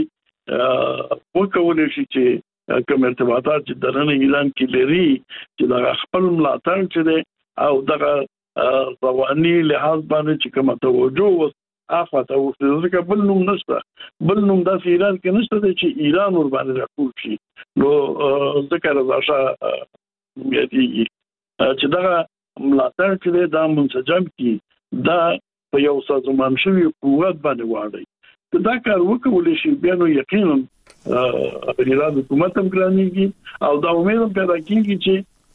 وکول شي چې کوم ارتباطات چې درنه اعلان کې لري چې دا خپل ملاتړ چې دی او دغه رواني لحاظ باندې چې کوم توجه افاته او ځکه بل نوم نشته بل نوم د ایران کې نشته چې ایران ور باندې راکول شي نو ځکه رضا شاه یادي چې دا ملاتړ چې دا منسجم کی دا په یو سازمان شوی قوت باندې واړی دا کار وکول شي بیا نو یقینا ایران حکومت هم ګرانیږي او دا امید هم پیدا کیږي چې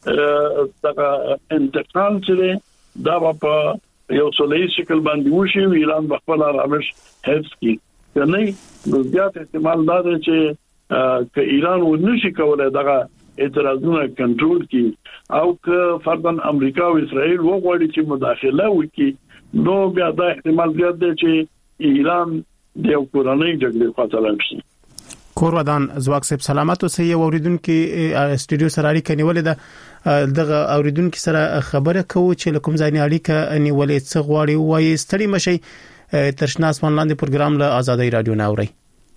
دا انتقال چې دا په یو سولې شکل باندې وشي ایران خپل آرامش حفظ کړي کنه نو زیات احتمال دا دی چې ایران ونشي کولای دغه اعتراضونه کنټرول کړي او که فرضاً امریکا او اسرائیل وغواړي چې مداخله وکړي نو بیا دا احتمال زیات دی چې ایران د کورنۍ جګړې خاطر شي کور ودان زواک صاحب سلامت اوسئ اوریدونکو استودیو سره اړیکه نیولې ده دغه اوریدونکو سره خبره کوو چې کوم ځای نه اړیکه نیولې څه غواړي وایي ستړي مشي ترشنا اسمان لاندې پروګرام له آزادۍ رادیو نه اوري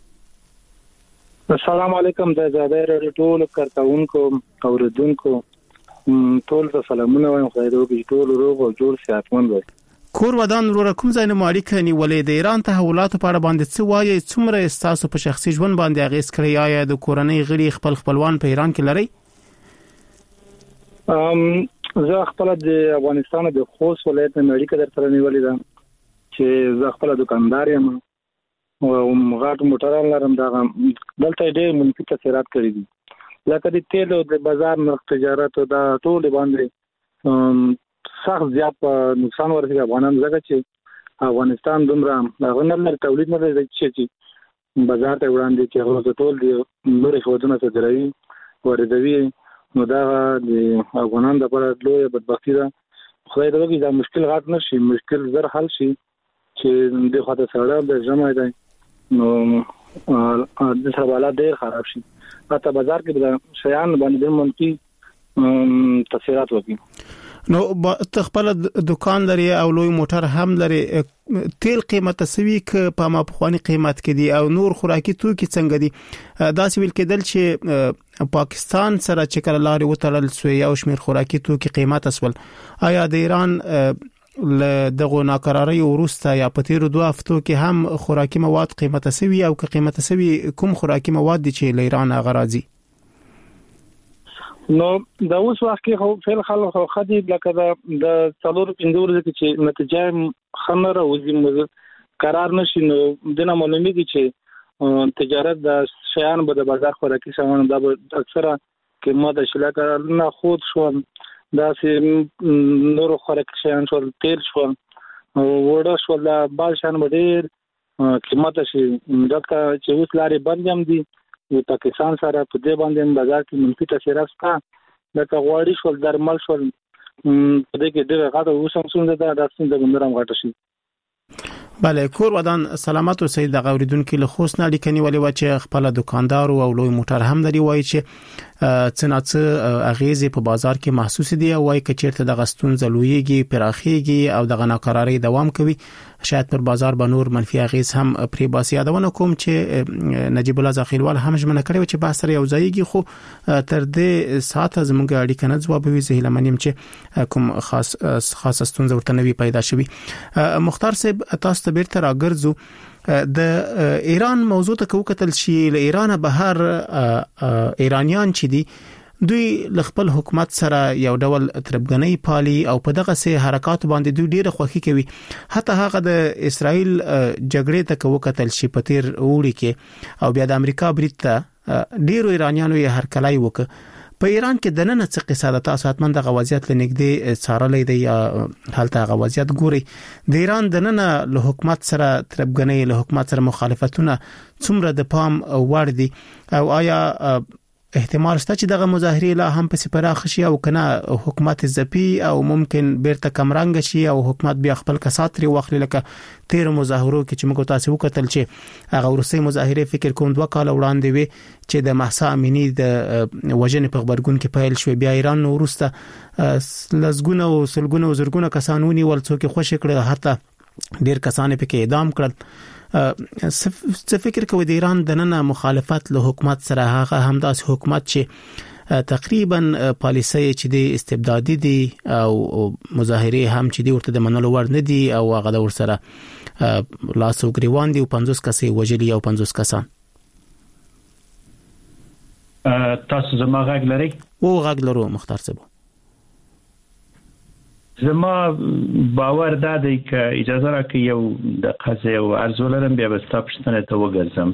السلام علیکم د آزادۍ رادیو ټول کارکونکو اوریدونکو ټول سلامونه وایم خدای دې وکړي ټول روغ او جوړ صحتمند وي کور ودان ور کوم ځای نه اړیکه نیولې د ایران تحولاتو په اړه باندې څه وایي څومره تاسو په شخصي ژوند باندې اغیز کړی یا د کورنۍ غړي خپلوان په ایران کې لري زه خپل د افغانستان د خوست ولایت نه اړیکه درته نیولې ده چې زه خپل دکاندار یم او مغاټ موټران لرم دا دلته ډېر منفي تاثیرات کړی دي لکه د تیل او د بازار نرخ تجارت او دا ټول باندې سخت زیات نقصان ورسېږي افغانان ځکه چې افغانستان دومره غنم تولید نه لري چې بازار ته وړاندې کې هغه ټول دي نور هیوادونه ته دروي واردوي نو دا د افغانان لپاره لویه بدبختي ده خدای دې وکړي دا مشکل غاټ نشي مشکل زر حل شي چې د خاطر سره د جمع دی نو د سوالات ډېر خراب شي حتی بازار کې د شیان باندې منفي تاثیرات وکړي نو تخپل دکان لري او لوی موټر هم لري تیل قیمت سوي ک په ما بخواني قیمت کې دي او نور خوراکي توکي څنګه دي دا سویل کېدل چې پاکستان سره چې کله لاري وتړل سوی او شمیر خوراکي توکي قیمت اسول آیا د ایران دغه ناکراری ورسته یا په تیر 2 هفتو کې هم خوراکي مواد قیمت سوي او که قیمت سوي کوم خوراکي مواد دي چې ل ایران غراضي نو دا اوس وخت کې خو فعل خلک خدي لکه د څلور پندور چې نتیجه خمره وزي قرار نشي نو دنه معلومیږي چې تجارت د شیان به د بازار خوراکي سامان د اکثره قیمت شلکه نه خود شو دا سه نور خوراکي شیان شو تیل شو وړه شو د بال شان ډیر قیمت شي دغه چې اوس لارې بند هم دي او پاکستان سره په دې باندې بازار کې منفي تاثیر راستا دغه غواړي شو درمل شو په دې کې دغه غاټه اوسم څنګه دا داسې د ګندرم غاټه شي. بله کور ودان سلامت او سید غوریدونکو له خوسنا لیکنی ولې و چې خپل دکاندار او لوی موټر هم لري وای چې څنګه اغیزه په بازار کې محسوس دي او وای چې چیرته د غستون زلویږي پراخيږي او د ناقراری دوام کوي شاید پر بازار به نور منفي اغیز هم پری باسي یادونه کوم چې نجیب الله زاخیلوال هم ژمنه کړې چې باسر یو ځایږي خو تر دې ساعت زموږ اړیکه نه ځواب وي زه لمنیم چې کوم خاص ستونزه ورته نوي پیدا شوي. مختار صاحب تاسو ته بیرته راګرځو د ایران موضوع ته وکتل شي له ایران بهر ایرانیان چې دي دوی خپل حکومت سره یو ډول تربګنۍ پالي او په دغه سه حرکت باندې دوی ډیره خوخي کوي حتی هغه د اسرائیل جګړې ته وکتل شي په تیر وړي کې او بیا د امریکا بریټ ډیرو ایرانیانو یې هرکلای وک په ایران کې د نن څه قصه د تاسو حتمن د غوازیت لنګدي څارلې دی یا حالت غوازیت ګوري د ایران د نن له حکومت سره تربګنۍ له حکومت سره مخالفتونه څومره د پام وړ دي او آیا احتمال شته چې دغه مظاهره لا هم په سپراخ شي او کنه حکومت زپی او ممکن بیرته کمرنګ شي او حکومت بیا خپل کساتري واخلي لکه تیر مظاهرو کې چې موږ تاسو وکتل چې هغه ورسې مظاهره فکر کوم 2 کال وړاندې وي چې د محسا امینی د وژنې په خبرګون کې پیل شو بیا ایران ورسته لزګونه او سلګونه او زرګونه کسانونی ولڅو کې خوشی کړ حتی ډیر کسان په کې اعدام کړل. څه فکر کوي د ایران د نن مخالفت له حکومت سره هغه همداس حکومت چې تقریبا پالیسي چې د استبدادي دي او مظاهره هم چې د ورته د منلو وړ نه دي او هغه د ور سره لاسو ګریوان دي او 50 کسې وجلي او 50 کسان. تاسو زما غږ لرئ؟ او غږ لرو مختار صاحب. زما باور دا دی چې اجازه راکړئ یو د قضیه او ارزولرم بیا به تاسو ته وګرځم.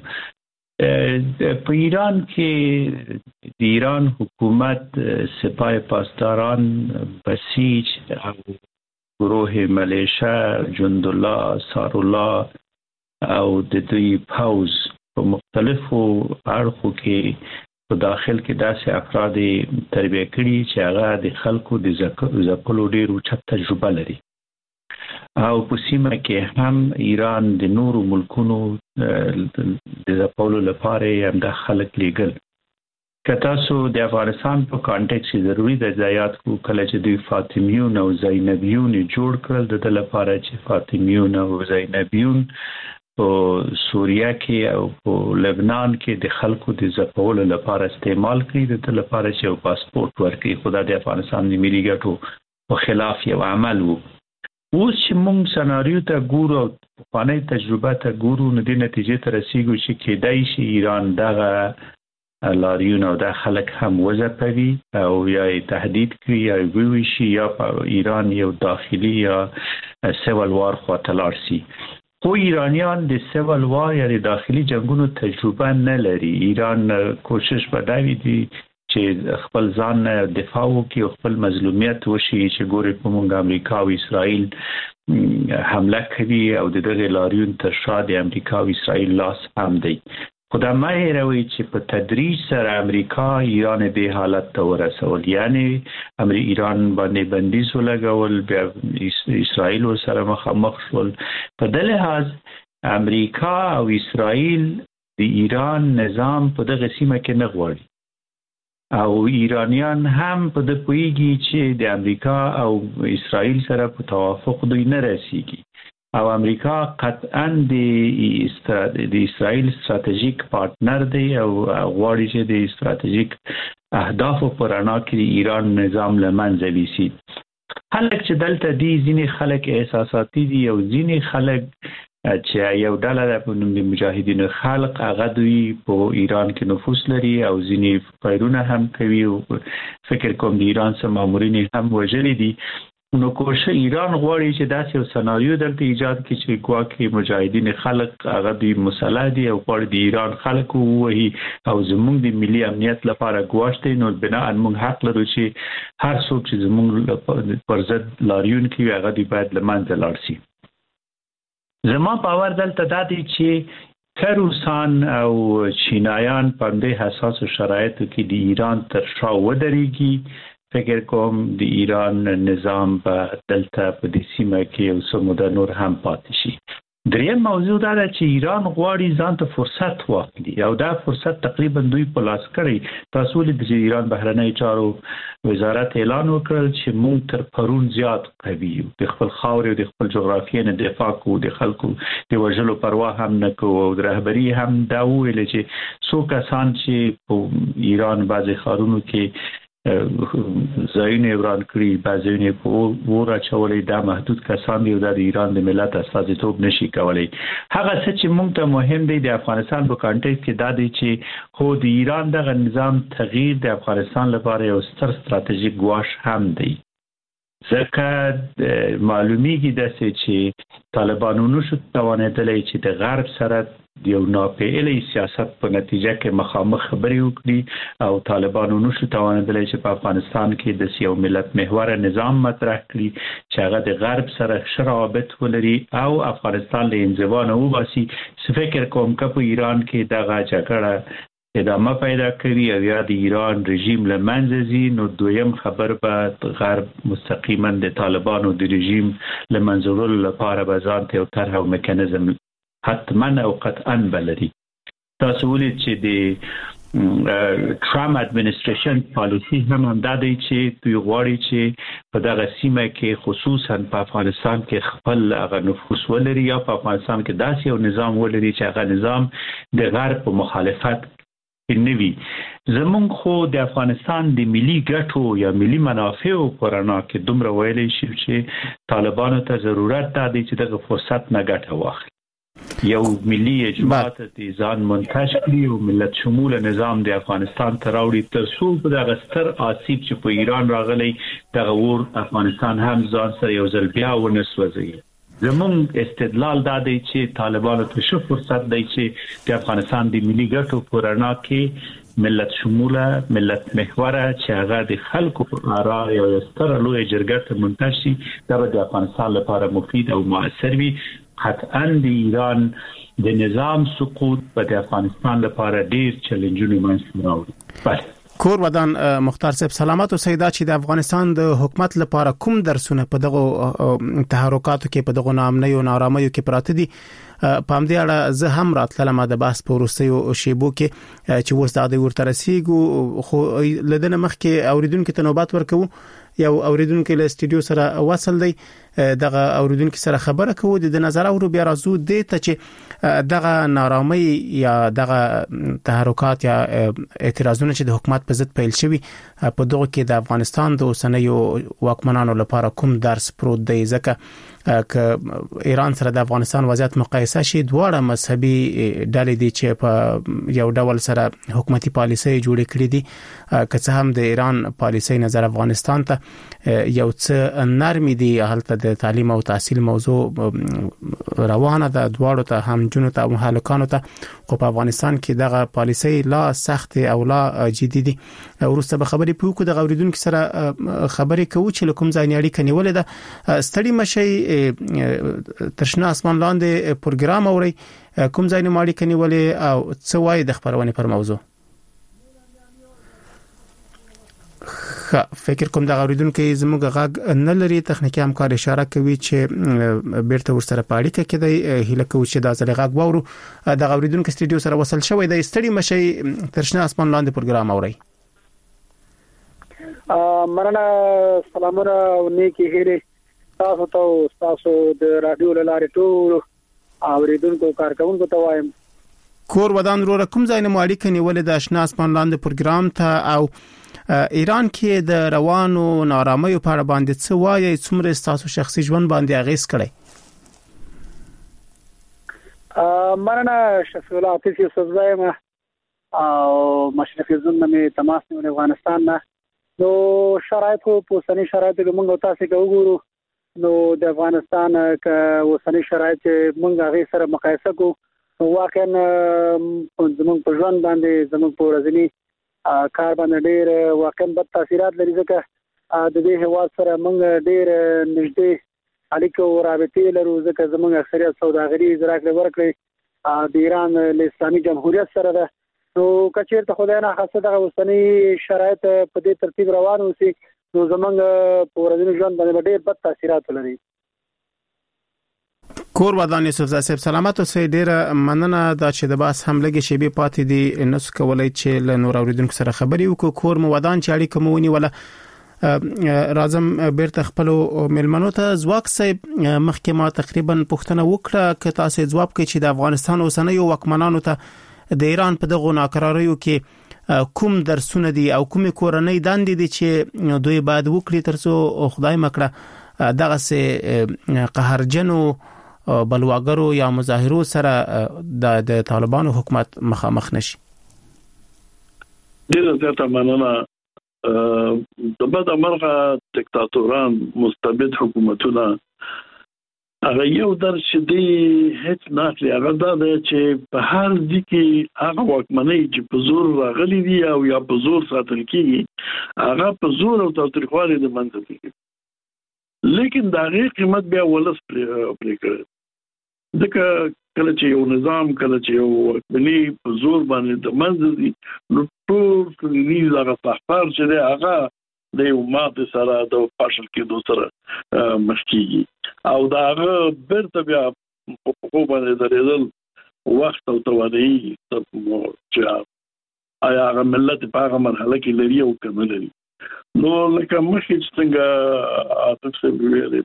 په ایران کې د ایران حکومت سپاه پاسداران بسیج او گروه ملیشه جندالله سارالله او د دوی پوز په مختلفو اړخو کې په داخل کې داسې افراد تربیه کړي چې هغه د خلکو د ځپلو ډېر اوچت تجربه لري او په سیمه کې هم ایران د نورو ملکونو د ځپلو لپاره هم د خلک لیږل. که تاسو د افغانستان په کانټیکس کې ضروري د ځایات کو کله چې دوی فاطمیون او زینبیون جوړ کړل د لپاره چې فاطمیون او زینبیون په سوریه کې او په لبنان کې د خلکو د ځپلو لپاره استعمال کړي د لپاره چې یو پاسپورت ورکړي خدای د افغانستان د ملي ګټو په خلاف یو عمل وو. اوس چې موږ سناریو ته ګورو او پخوانی تجربه ته ګورو نو د نتیجې ته رسیږو چې کېدای شي ایران دغه لاریون او د خلک هم وځپوي او یا تهدید کړي یا ویشي یا ایران یو داخلي یا سیول وار خواته لاړ شي. خو ایرانیان د سیول وار یا د داخلي جنگونو تجربه نه لري. ایران کوشش وکړي دي چې خپل ځان دفاع وکړي او خپل مظلومیت وشي چې ګوري په موږ امریکا او اسرائیل حمله کوي او د دغه لاریون تر شا د امریکا او اسرائیل لاس هم دی. خدای ما هیروي چې په تدریج سره امریکا ایران به حالت ته ورسول یعنی ایران باندې بندیز ولګول بیا اسرائیل سره مخامخ شول. په دغه لحاظ امریکا او اسرائیل د ایران نظام په دغه سیمه کې نه غواړي او ایرانیان هم په د پویږي چې د امریکا او اسرائیل سره په توافق دوی نه رسیږي او امریکا قطعا د اسرائیل استراتیژیک پارتنر دی او غواړي چې د استراتیژیک اهداف پر اړه کې ایران نظام لمنځه ویسي. خلک چې دلته دي ځینې خلک احساساتي دي او ځینې خلک چې یو ډله د مجاهدینو خلق هغه دوی په ایران کې نفوذ لري او ځینې پیرونه هم کوي او فکر کوم د ایران سره مامورین هم وژلي دي نو کوشش ایران غواړي چې داسې یو سناریو دلته ایجاد کړي چې ګواکې مجاهدین خلک هغه د مسله دي او غواړي د ایران خلکو وهي او زموږ د ملي امنیت لپاره ګواښ دی. نو بنا موږ حق لرو چې هر څوک چې زموږ پر ضد لاریون کوي هغه دی باید له منځه لاړ شي. زما باور دلته دا دی چې روسان او چینایان په دې حساس شرایطو کې د ایران تر شا ودرېږي. فکر کوم د ایران نظام په دلته په دې سیمه کې یو څه موده نور هم پاتې شي. دریم موضوع دا ده چې ایران غواړي ځان ته فرصت واخلي او دا فرصت تقریبا دوی په لاس کړی. تاسو ولې د ایران بهرنی چارو وزارت اعلان وکړ چې موږ تر پرون زیات قوي یو، د خپل خاورې او د خپل جغرافیې نه دفاع کوو، د خلکو د وژلو پروا هم نه کوو او د رهبري هم دا وویل چې څو کسان چې په ایران بعضې ښارونو کې ځایونه وران کړي، بعضیونه په اور اچولې، دا محدود کسان دي او د ایران د ملت استازیتوب نشي کولای. هغه څه چې موږ ته مهم دی د افغانستان په کانټیکس کې دا دی چې خو د ایران دغه نظام تغییر د افغانستان لپاره یو ستر ستراتیژیک ګواښ هم دی. ځکه معلومیږي داسې چې طالبانو نشو توانېدلی چې د غرب سره یو ناپېیلی سیاست په نتیجه کې مخامخ خبرې وکړي او طالبانو نشو توانېدلی چې په افغانستان کې د یو ملت محور نظام مطرح کړي چې هغه د غرب سره ښه روابط ولري او افغانستان له انزوا نه وباسي. فکر کوم که په ایران کې دغه جګړه ادامه پیدا کوي او یا د ایران رژیم له منځه ځي، نو دویم خبر به غرب مستقیما د طالبانو د رژیم له منځه وړلو لپاره به ځان ته یو طرح او میکانیزم حتما او قطعا بلري. تاسو ولید چې د ټرامپ اډمنسټریشن پالیسی هم دا دی چې دوی غواړي چې په دغه سیمه کې خصوصا په افغانستان کې خپل هغه نفوذ ولري یا په افغانستان کې داسې یو نظام ولري چې هغه نظام د غرب په مخالفت نوي. زمونږ خو د افغانستان د ملي ګټو یا ملي منافعو په رڼا کې دومره ویلی شي چې طالبانو ته ضرورت دا دی چې دغه فرصت نه ګټه واخلي، یو ملي اجماعات د ځان منتج کړي او ملت شمول نظام د افغانستان ته راوړي تر څو په دغه ستر آسیب چې په ایران راغلی دغه اور افغانستان هم ځان سره یو ځل بیا ونه سوځوي. زمون استدلال دا دی چې طالبانو ته شو فرصت دی چې د افغانستان د ملي ګټو په رڼا کې ملت شموله، ملت محوره چې هغه د خلکو په اړه یو ستر لوی جرګه ته منتج شي، دا به د افغانستان لپاره مفید او مؤثر وي. قطعا د ایران د نظام سقوط په د افغانستان لپاره ډیر چیلنجونه منځته راوړي. بله کور ودان مختار صاحب سلامت او سیدا چې د افغانستان د حکومت لپاره کوم درسونه په دغه تحرکاتو کې په دغه نامنۍ او نارامیو کې پراته دي په همدې اړه زه هم راتلم د بحث په وروستیو شیبو کې چې وس د ورته رسیدو خو لدنه مخکې اوریدونکو ته نوبت ورکوو. یو اوریدونکو له استودیو سره وصل دی، دغه اوریدونکو سره خبره کوو د نظر او بیا راځو د ته چې دغه نارامي یا دغه تحرکات یا اعتراضونه چې د حکومت په ضد پیل شوي په دغه کې د افغانستان د اوسنیو واکمنانو لپاره کوم درس پروت دی. ځکه که ایران سره د افغانستان وضعیت مقایسه شي، دواړه مذهبي ډلې دي چې په یو ډول سره حکومتي پالیسۍ جوړ کړې دي، که څه هم د ایران پالیسۍ نظر افغانستان ته یو څه نرمي دي، هلته د تعلیم او تحصیل موضوع روانه ده دواړو ته، هم جنو ته او هلکانو ته، خو په افغانستان کې دغه پالیسۍ لا سخت او لا جدي دي. ورسته به خبرې پوکو د اوریدونکو سره خبرې کوو چې کوم ځای اړیکه نیولې ده. ستړي مشي ترشنا اسمان لاندې پروګرام اوري، کوم ځای نه اړیکه نیولې او څه وایي د خبرونه پر موضوع؟ فکر کوم د اوریدونکو زموږ غږ نه لري، تخنیکی همکار اشاره کوي چې بیرته ورسره په اړیکه کې دی. هیله کوم چې دا ځل غږ وورو. د اوریدونکو استودیو سره وصل شوی دی. ستړي مشي ترشنا اسمان لاندې پروګرام اوري. مننه، سلامونه او نیکی هیله تاسو ته تاسو د رادیو لاره ټول اوریدونکو کارکونکو ته وایم. کور ودان وروره کوم ځای نه اړیکه نیولې د آشنا اسمان لاندې پروګرام ته او ایران کې د روانو نارامیو په اړه باندې څه وایي، څومره تاسو شخصي ژوند باندې اغیز کړی؟ مننه، شفیع الله عاطف یوسف زایم او مشرقي زون مې تماس نیولې افغانستان نه. نو شرایط په اوسنی شرایطو کې موږ تاسو کې وګورو نو د افغانستان ک اوسنی شرایط موږ هغه سره مقایسه کوو واقعا زموږ په ژوند باندې زموږ په ورځنی کار باندې ډېر واقعا بد تاثیرات لري ځکه د دې هواد سره موږ ډېر نږدې اړیکې او رابطې لرو ځکه زموږ اکثریت سوداګري زراعت ورکړي د ایران له اسلامي جمهوریت سره ده نو کچیر ته خدای نه خاصه د اوسنی شرایط په دې ترتیب روان اوسي نو زمونږ په ورځني ژوند باندې ډېر بد تاثیرات لري. کور ودان یوسف صاحب سلامت اوسئ. ډېر مننه دا چې د باس حمله کې شی پاتې دي نس کولای چې له نور اوریدونکو سره خبري وکړو. کور مو ودان چې اړیکه مو ونیوله. راځم بیرته خپل ملمنو ته. زواک صاحب مخکې ما تقریبا پوښتنه وکړه چې تاسو جواب کړئ چې د افغانستان اوسنۍ وکمنانو ته د ایران په دغه ناکراریو کې کوم درسونه دي او کومې کورنۍ دندې دي چې دوی باید وکړي ترڅو خدای مکړه دغه سه قهرجنو بلواګرو یا مظاهرو سره د طالبانو حکومت مخامخ نشي. ډیره زیاته مننه. د بد مرغه دیکتاتوران مستبد حکومتونه هغه یو درس چې دی هیڅ نه اخلي. هغه دا دی چې په هر ځکه هغه واکمنۍ چې په زور راغلي دي او یا په زور ساتل کیږي هغه په زور او تاریخوالي د منځ کیږي. لیکن دا غي قیمت بیا ولس پرې کړ. ځکه کله چې یو نظام کله چې یو واکمنۍ په زور باندې د منځ دي نو ټول کلیز هغه صحفار چې دی هغه د یو ماته سره د پاشل کېدو سره مخ کیږي او دا هغه برته بیا په باندې درېدل وخت او توانایي چې آیا هغه ملت په هغه مرحله کې لري او کنه لري. نو لکه مخکې څنګه عاطف صاحب ویلي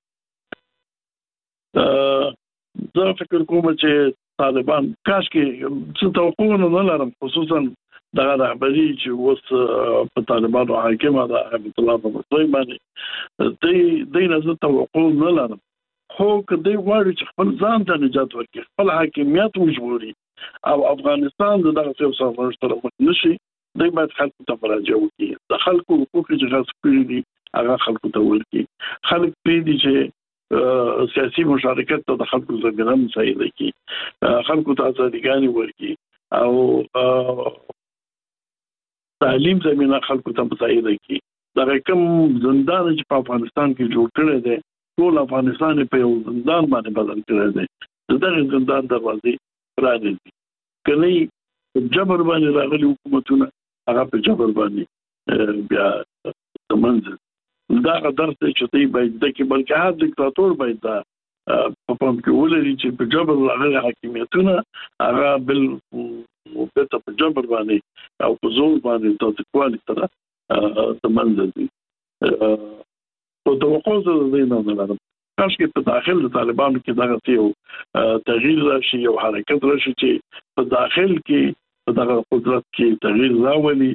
زه فکر کوم چې طالبان کاش کې څه توقع نه لرم خصوصا دا رهبری چې اوس په طالبانو حاکمه ده رحمت الله علیه باندې د نه توقع نه لرم خو کدی غواړي چې خپل ځان ته نجات ورکړي خپل حاکمیت وژغوري او افغانستان دغه څه سره سره مخ نشي دوی باید خلکو ته مراجعه وکړي. د خلکو حقوق چې غصب کړي دي هغه خلکو ته ورکړي. خلک پرې دي چې سیاسي مشارکت ته د خلکو زمینه مساعده کړي خلکو ته ازاديګانې ورکړي او تعلیم زمينه خلکو ته مساعده کړي. دا کوم زندان چې په افغانستان کې جوړ کړی دی ټول افغانستان په یو زندان باندې بدل کړی دی. دغه زندان دروازې پرانیزي کني جبر باندې راغلي حکومتونه هغه په جبر باندې بیا تمنځ دا درس چې دی باید د کې بلکې هر دیکتاتور باید دا په پام کې ولري چې په جبر راغلي حاکمیتونه هغه بل په جبر باندې او په زور باندې تاسو کوالي سره تمنځ دي. په توقع سره دی نه لرم کاش کې په داخل د طالبانو کې دغه یو تغییر راشي یو حرکت راشي چې په داخل کې په دغه قدرت کې تغییر راولي.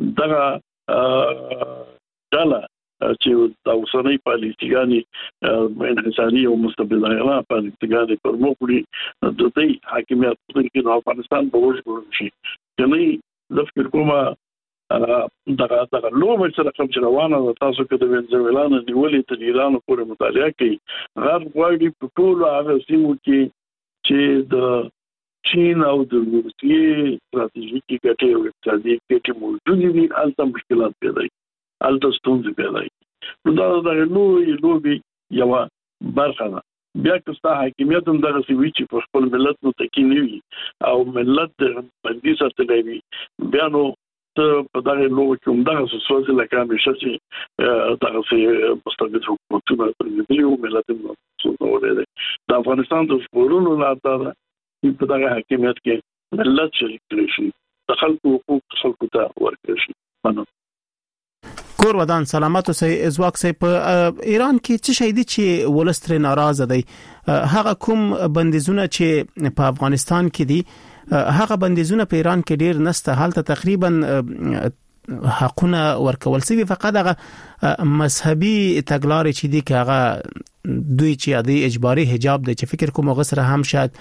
دغه ډله چې د اوسنۍ پالیسيګانې انحصاري او مستبدانه پالیسيګانې پر مخ وړي د دې حاکمیت په کې د افغانستان په وژغورل شي. کني د فکر کومه دغه لومړی سره کوم چې روانه ده تاسو کې د وینزویلا نه نیولې تر ایران پورې مطالعه کوي غیر غواړي په ټول هغه سیمو کې چې د چین او د روسیې ستراتیژیکي ګټې او اقتصادي ګټې موجودې دي هلته مشکلات پیدا کیږي هلته ستونزې پیدا کیږي. نو دا د لوبي یو برخه ده. بیا که ستا حاکمیت هم دغه سی وی چې په خپل ملت نو تکي نه وي او ملت د بندي ساتلی وي بیا نو ته په دغه لوبه کې هم دغه سوسه لکه همیشه چې دغه سي مستبد حکومتونه پرېږدي او ملت هم څه دی. د افغانستان د ژغورلو لپاره په دغه حاکمیت کې ملت شریک کړي شي د خلکو حقوق خلکو ته ورکړي شي. مننه. کور ودان سلامت اوسئ. زواک صاحب په ایران کې څه شي دي چې ولستر ناراضه دي؟ هغه کوم بندیزونه چې په افغانستان کې دي هغه بندیزونه په ایران کې ډیر نسته. حالت تقریبا حقونه ورکول سوي فقط هغه مذهبي تګلارې چې دي هغه دوی چې عادي اجباري حجاب دي چې فکر کوم هغه سره هم شاید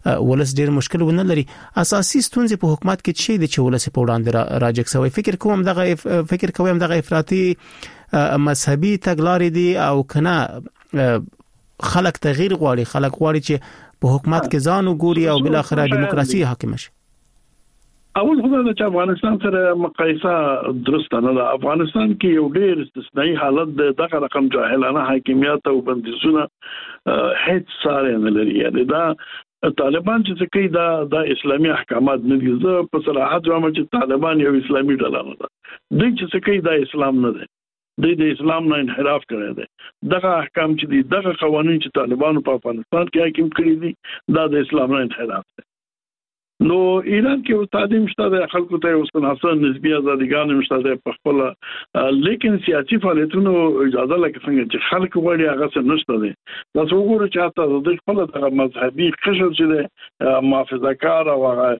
ولس ډیر مشکل ونه لري. اساسي ستونزې په حکومت کې شي د ولس په وړاندې راجک سوی. فکر کوم دغه افراطي مذهبي تګلارې دي او کنه خلک تغییر غواړي، خلک غواړي چې په حکومت کې ځان وګوري او بل اخر دیموکراسي حاکم شي. اول خو دا چې افغانستان سره مقایسه درست نه ده. افغانستان کې یو ډېر استثنایی حالت د دغه رقم جاهلانه حاکمیت او بندیزونه هیڅ ساره نه لري. یعنی دا طالبان چې کوي دا اسلامي احکامات نه دي. زه په صراحت وایم چې طالبان یو اسلامي ډله نه ده. دوی چې کوي دا اسلام نه ده، د اسلام نه انحراف کړی دی. دغه احکام چې دي، دغه قوانين چې طالبانو په افغانستان کې حاکم کړی دي، دا د اسلام نه انحراف دی. نو ایران کې تعلیم شته د خلکو ته اوسناسه نسبی ازاديګان مشته ده په خپل، لیکن سیاسي فعالیتونو اجازه لکه څنګه چې خلک وړي هغه څه نشته ده. دا څو ګورو چې تاسو د خپل دغه مذهبي قشر چې ده محافظه کار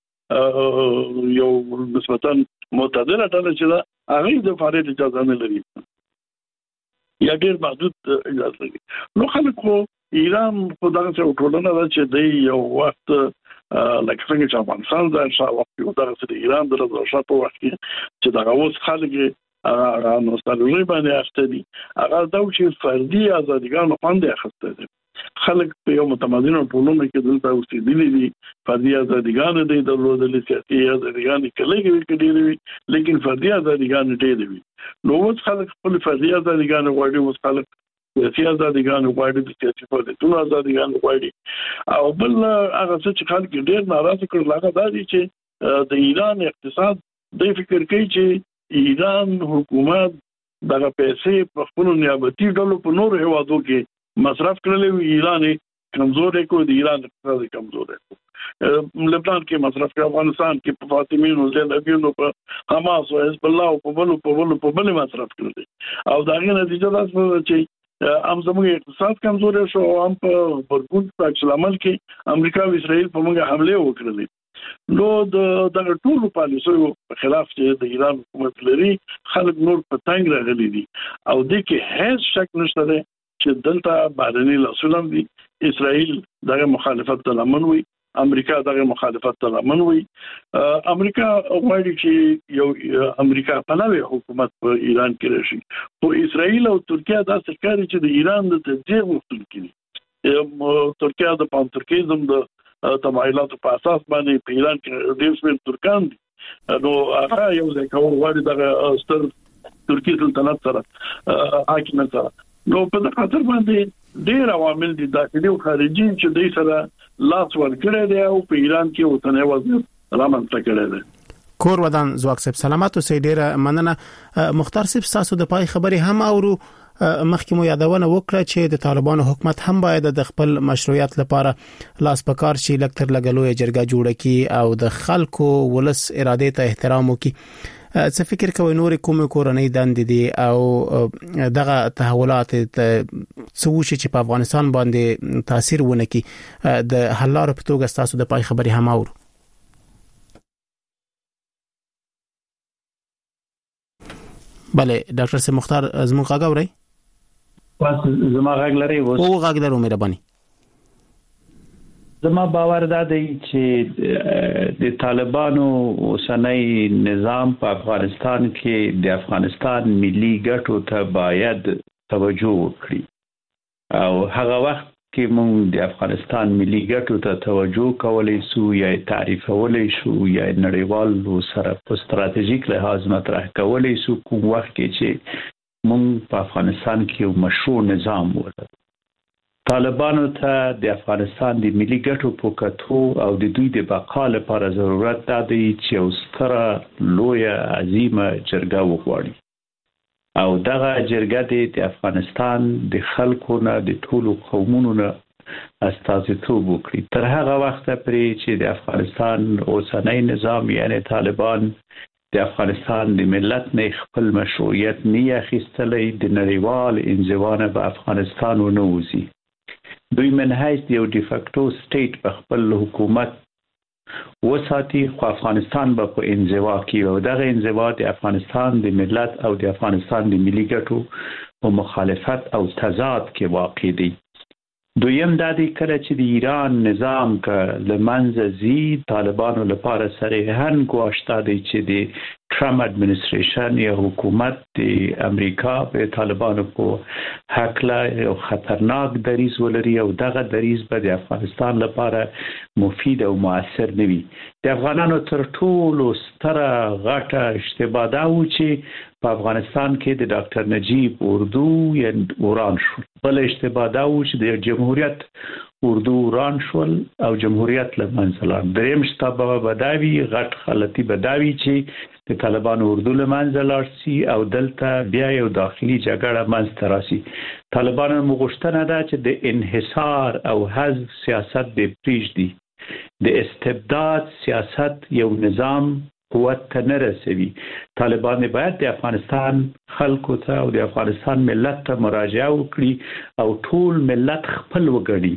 او یو نسبتا معتدله ډله چې ده هغه د فعالیت اجازه نه لري یا ډیر محدود اجازه لري. نو خلکو ایران په دغه څه ټولنه ده چې د یو وخت لکه څنګه چې افغانستان د شاو وخت یو دغه څه ایران د رضا په وخت چې دغه اوس خلک هغه نوستالژي باندې اخته دي، هغه دا چې فردي ازاديګان باندې اخته دي. خلک په یو متمدن ټولنه کې دلته اوسېدلي دي، فردي ازاديګان دي، د سیاسي ازاديګان کلیږي لیکن فردي ازاديګان ډېر دي. نو اوس خلک خپل فردي ازاديګان غواړي، اوس خلک سیاسي ازاديګان غواړي، د سیاسي فعالیتونو ازاديګان غواړي. او بل هغه څه چې خلک ډېر ناراضه کړل هغه دا دي چې د ایران اقتصاد د فکر کوي چې ایران حکومت دغه پیسې په خپل نیابتي ډلو په نور هوادو کې مصرف کړلې، ایران کمزورې کو، د ایران اقتصاد کمزورې کو. لبنان کې مصرف کړ، افغانستان کې په فاطمیونو زیدابینو په حماس او حزب الله او په بل مصرف کړل. او دا غي نتیجه ده چې هم زموږ اقتصاد کمزورې شو او هم په برګون په عکس العمل کې امریکا او اسرائیل په موږ حمله وکړلې. نو د ټولو پالیسیو په خلاف چې د ایران حکومت لري خلک نور په تنګ راغلي دي. او د کې هیڅ شک نشته ده چې دلته بهرني لاسونه دي. اسرائیل دغه مخالفت ته لمن وي، امریکا دغه مخالفت ته لمن وي. امریکا غواړي چې یو امریکا پلوي حکومت په ایران کې راشي. خو اسرائیل او ترکیه دا څرګندوي چې د ایران د تجزیه غوښتونکي دي. ترکیه د پام ترکیزم د تمایلاتو په اساس باندې په ایران کې ډېر څه ترکان دي. نو هغه یو ځای کول غواړي دغه ستر ترکی سلطنت سره حاکمیت سره. نو په دغه خاطر باندې ډېر عوامل دي داخلي او خارجي چې دوی سره لاس ورکړي دي او په ایران کې اوسنۍ وضعیت رامنځته کړي دي. کور ودان زواک صاحب سلامات اوسئ. ډېر مننه. مختار صاحب تاسو د پای خبرې هم اورو. مخکې مو یادونه وکړه چې د طالبانو حکومت هم باید د خپل مشروعیت لپاره لاس پکار شي، لکتر لګلوې جرګه جوړه کړي او د خلکو ولس اراده ته احترام وکړي. څه فکر کوئ نور کوم کورنۍ دندې دي او دغه تحولات څه وشي چې په افغانستان باندې تاثیر ونه کړي؟ د حل لارو په توګه تاسو د پای خبرې هم اورو. بله ډاکټر سي مختار زموږ غږ اورئ؟ زما غږ لري؟ او غږ درو مهرباني. زما باور دا دی چې د طالبانو اوسنۍ نظام په افغانستان کې د افغانستان ملي ګټو ته باید توجه وکړي او هغه وخت کې موږ د افغانستان ملي ګټو ته توجه کولای شو یا تعریفولای شو یا نړیوال سره په ستراتیژیک لحاظ مطرح کولای شو کوم وخت کې چې موږ په افغانستان کې یو مشروع نظام ولرو. طالبانو ته د افغانستان د ملي ګټو په کتو او د دوی د بقا لپاره ضرورت دی چې یو ستره لویه عظیمه جرګه وغواړي او دغه جرګه د افغانستان د خلکو نه د ټولو قومونو نه استازیتوب وکړي. تر هغه وخت پورې چې د افغانستان اوسنۍ نظام یعنی طالبان د افغانستان د ملت نه خپل مشروعیت نه اخیستلی، د نړیوال انزوا نه په افغانستان ونه وځي. دوی من حیث یو ډیفکټو سټیټ په خپل حکومت وساتي، خو افغانستان به په انزوا کې او دغه انزوا د افغانستان د ملت او د افغانستان د ملي ګټو په مخالفت او تضاد کې واقع دي. دویم د دې کله چې د ایران نظام ک لمنځه زی طالبانو لپاره صریحاً ګواښتا دی چې د ټرمپ اډمنستریشن یا حکومت د امریکا په طالبانو په حق لا یو خطرناک دریز ولري او دغه دریز به د افغانستان لپاره مفید او موثر نه وي. د افغانانو تر ټولو ستره غټه اشتباه دا و چې په افغانستان کې د ډاکټر نجیب اردو یا وران شو. بل اشتباه دا و چې د جمهوریت اردو وران شول او جمهوریت له منځه لاړ. دریم اشتباه بداوی غټ غلطي بداوی چې د طالبانو اردو له منځه لاړ شي او دلته بیا یو داخلي جګړه منځته راشي. طالبانو مغوښتنه ده چې د انحصار او حذف سیاست د پریږدي، د استبداد سیاست یو نظام قوت ته نه رسوي. طالبان باید د افغانستان خلکو ته او د افغانستان ملت ته مراجعه وکړي او ټول ملت خپل وګڼي.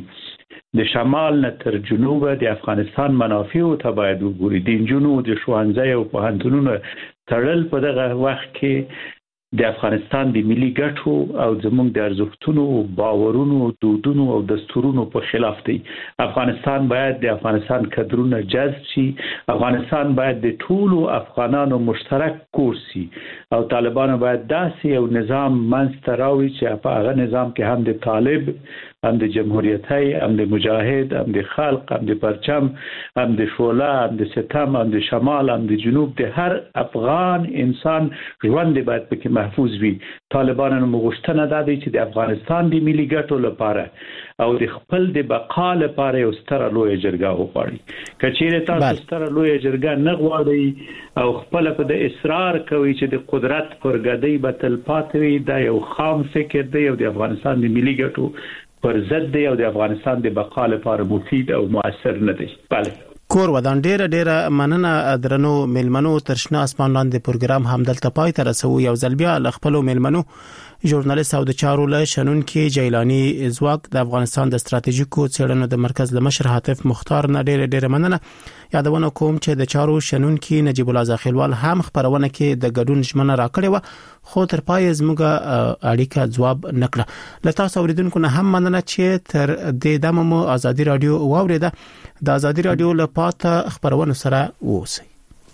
د شمال نه تر جنوب د افغانستان منافع ته باید وګوري. د نجونو د ښوونځي او پوهنتونونو تړل په دغه وخت کې د افغانستان د ملي ګټو او زموږ د ارزښتونو، باورونو، دودونو او دستورونو په خلاف دی. افغانستان باید د افغانستان کډرونه جذب شي. افغانستان باید د ټولو افغانانو مشترک کور شي او طالبانو باید داسې یو نظام منځته راوړي چې په هغه نظام کې هم د طالب، هم د جمهوریتي، هم د مجاهد، هم د خلق، هم د پرچم، هم د شعله، هم د ستم، هم د شمال، هم د جنوب، د هر افغان انسان ژوند باید پکې محفوظ وي. طالبانو مغوښتنه ده چې د افغانستان د ملي ګټو لپاره او د خپل د بقا لپاره یو ستره لویه جرګه وغواړي. که چیرې تاسو ستره لویه جرګه نه غواړئ او خپل په د اصرار کوي چې د قدرت پر ګدۍ به تل پاتې وي، دا یو خام فکر دی او د افغانستان د ملي ګټو پر ضد دی او د افغانستان د بقا لپاره مفید او موثر نه دی. بله کور ودان ډیره مننه درنو ملمنو. ترشنا اسمان لاندې پروګرام هم دلته پای ته رسو. یو ځل بیا ل خپل ملمنو ژورنالیست او د چارو له شنونکو جیلانی زواک د افغانستان د ستراتیژیکو څېړنو د مرکز لمشر حاتف مختار نه ډیره مننه. یادونه کوم چې د چارو شنونکو نجیب الله زاخیلوال هم خبرونه کې د ګډون ژمنه راکړې و خو تر پای زموږه اړیکه جواب نکړه. لته اوریدونکو نه هم مننه چې تر دې دمو ازادي رادیو واوریده. د ازادي رادیو لپاره خبرونه سره اوسئ.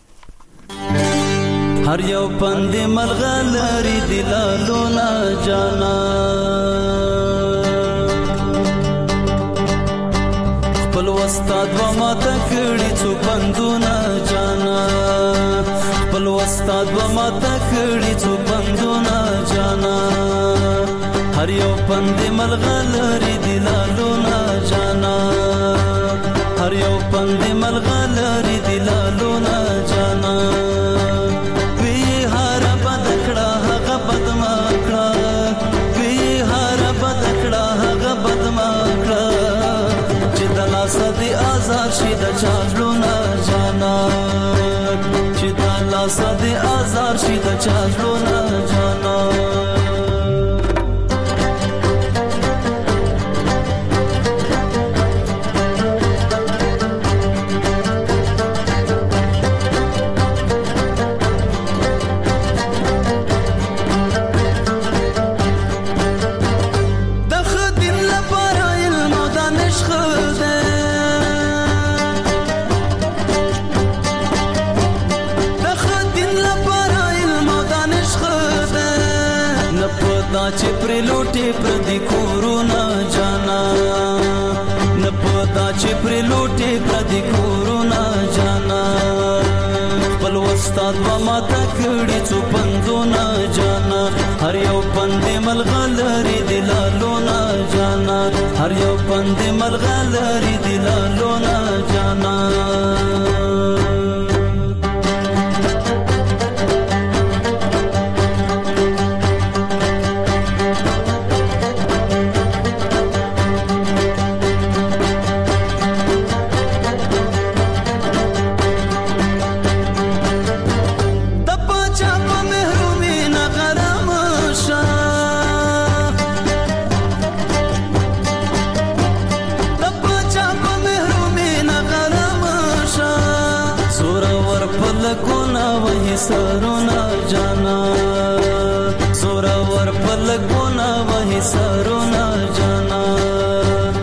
هر یو پند ملغلری دلالونا جانا خپل استاد و ما تکړی څو پندونه جانا خپل استاد و ما تکړی څو پندونه جانا هر یو پند ملغلری دلالونا جانا هر یو پند ملغلری دلالونا جانا آزاد شي د چاژلونه جانا چې د لاس د آزاد شي د چاژلونه جانا چې پر لوټي پر دي کورونا جانا نه پتا چې پر لوټي پر دي کورونا جانا خپل استاد و ما تکړی څو پندونه جانا هر یو پند ملغلری دلالونا جانا هر یو پند ملغلری دلالونا جانا سرونا جانا سورا ور پل گونا وہی سرونا جانا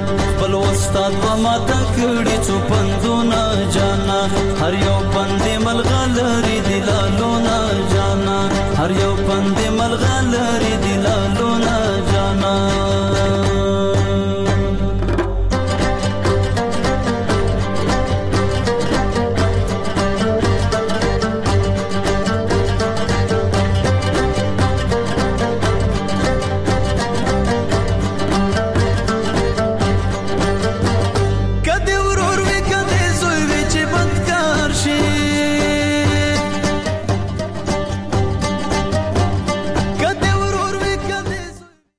استاد و ماته کړي څو پندونه جانا هر یو پندې ملغلري دلالونه جانا هر یو پندې ملغلري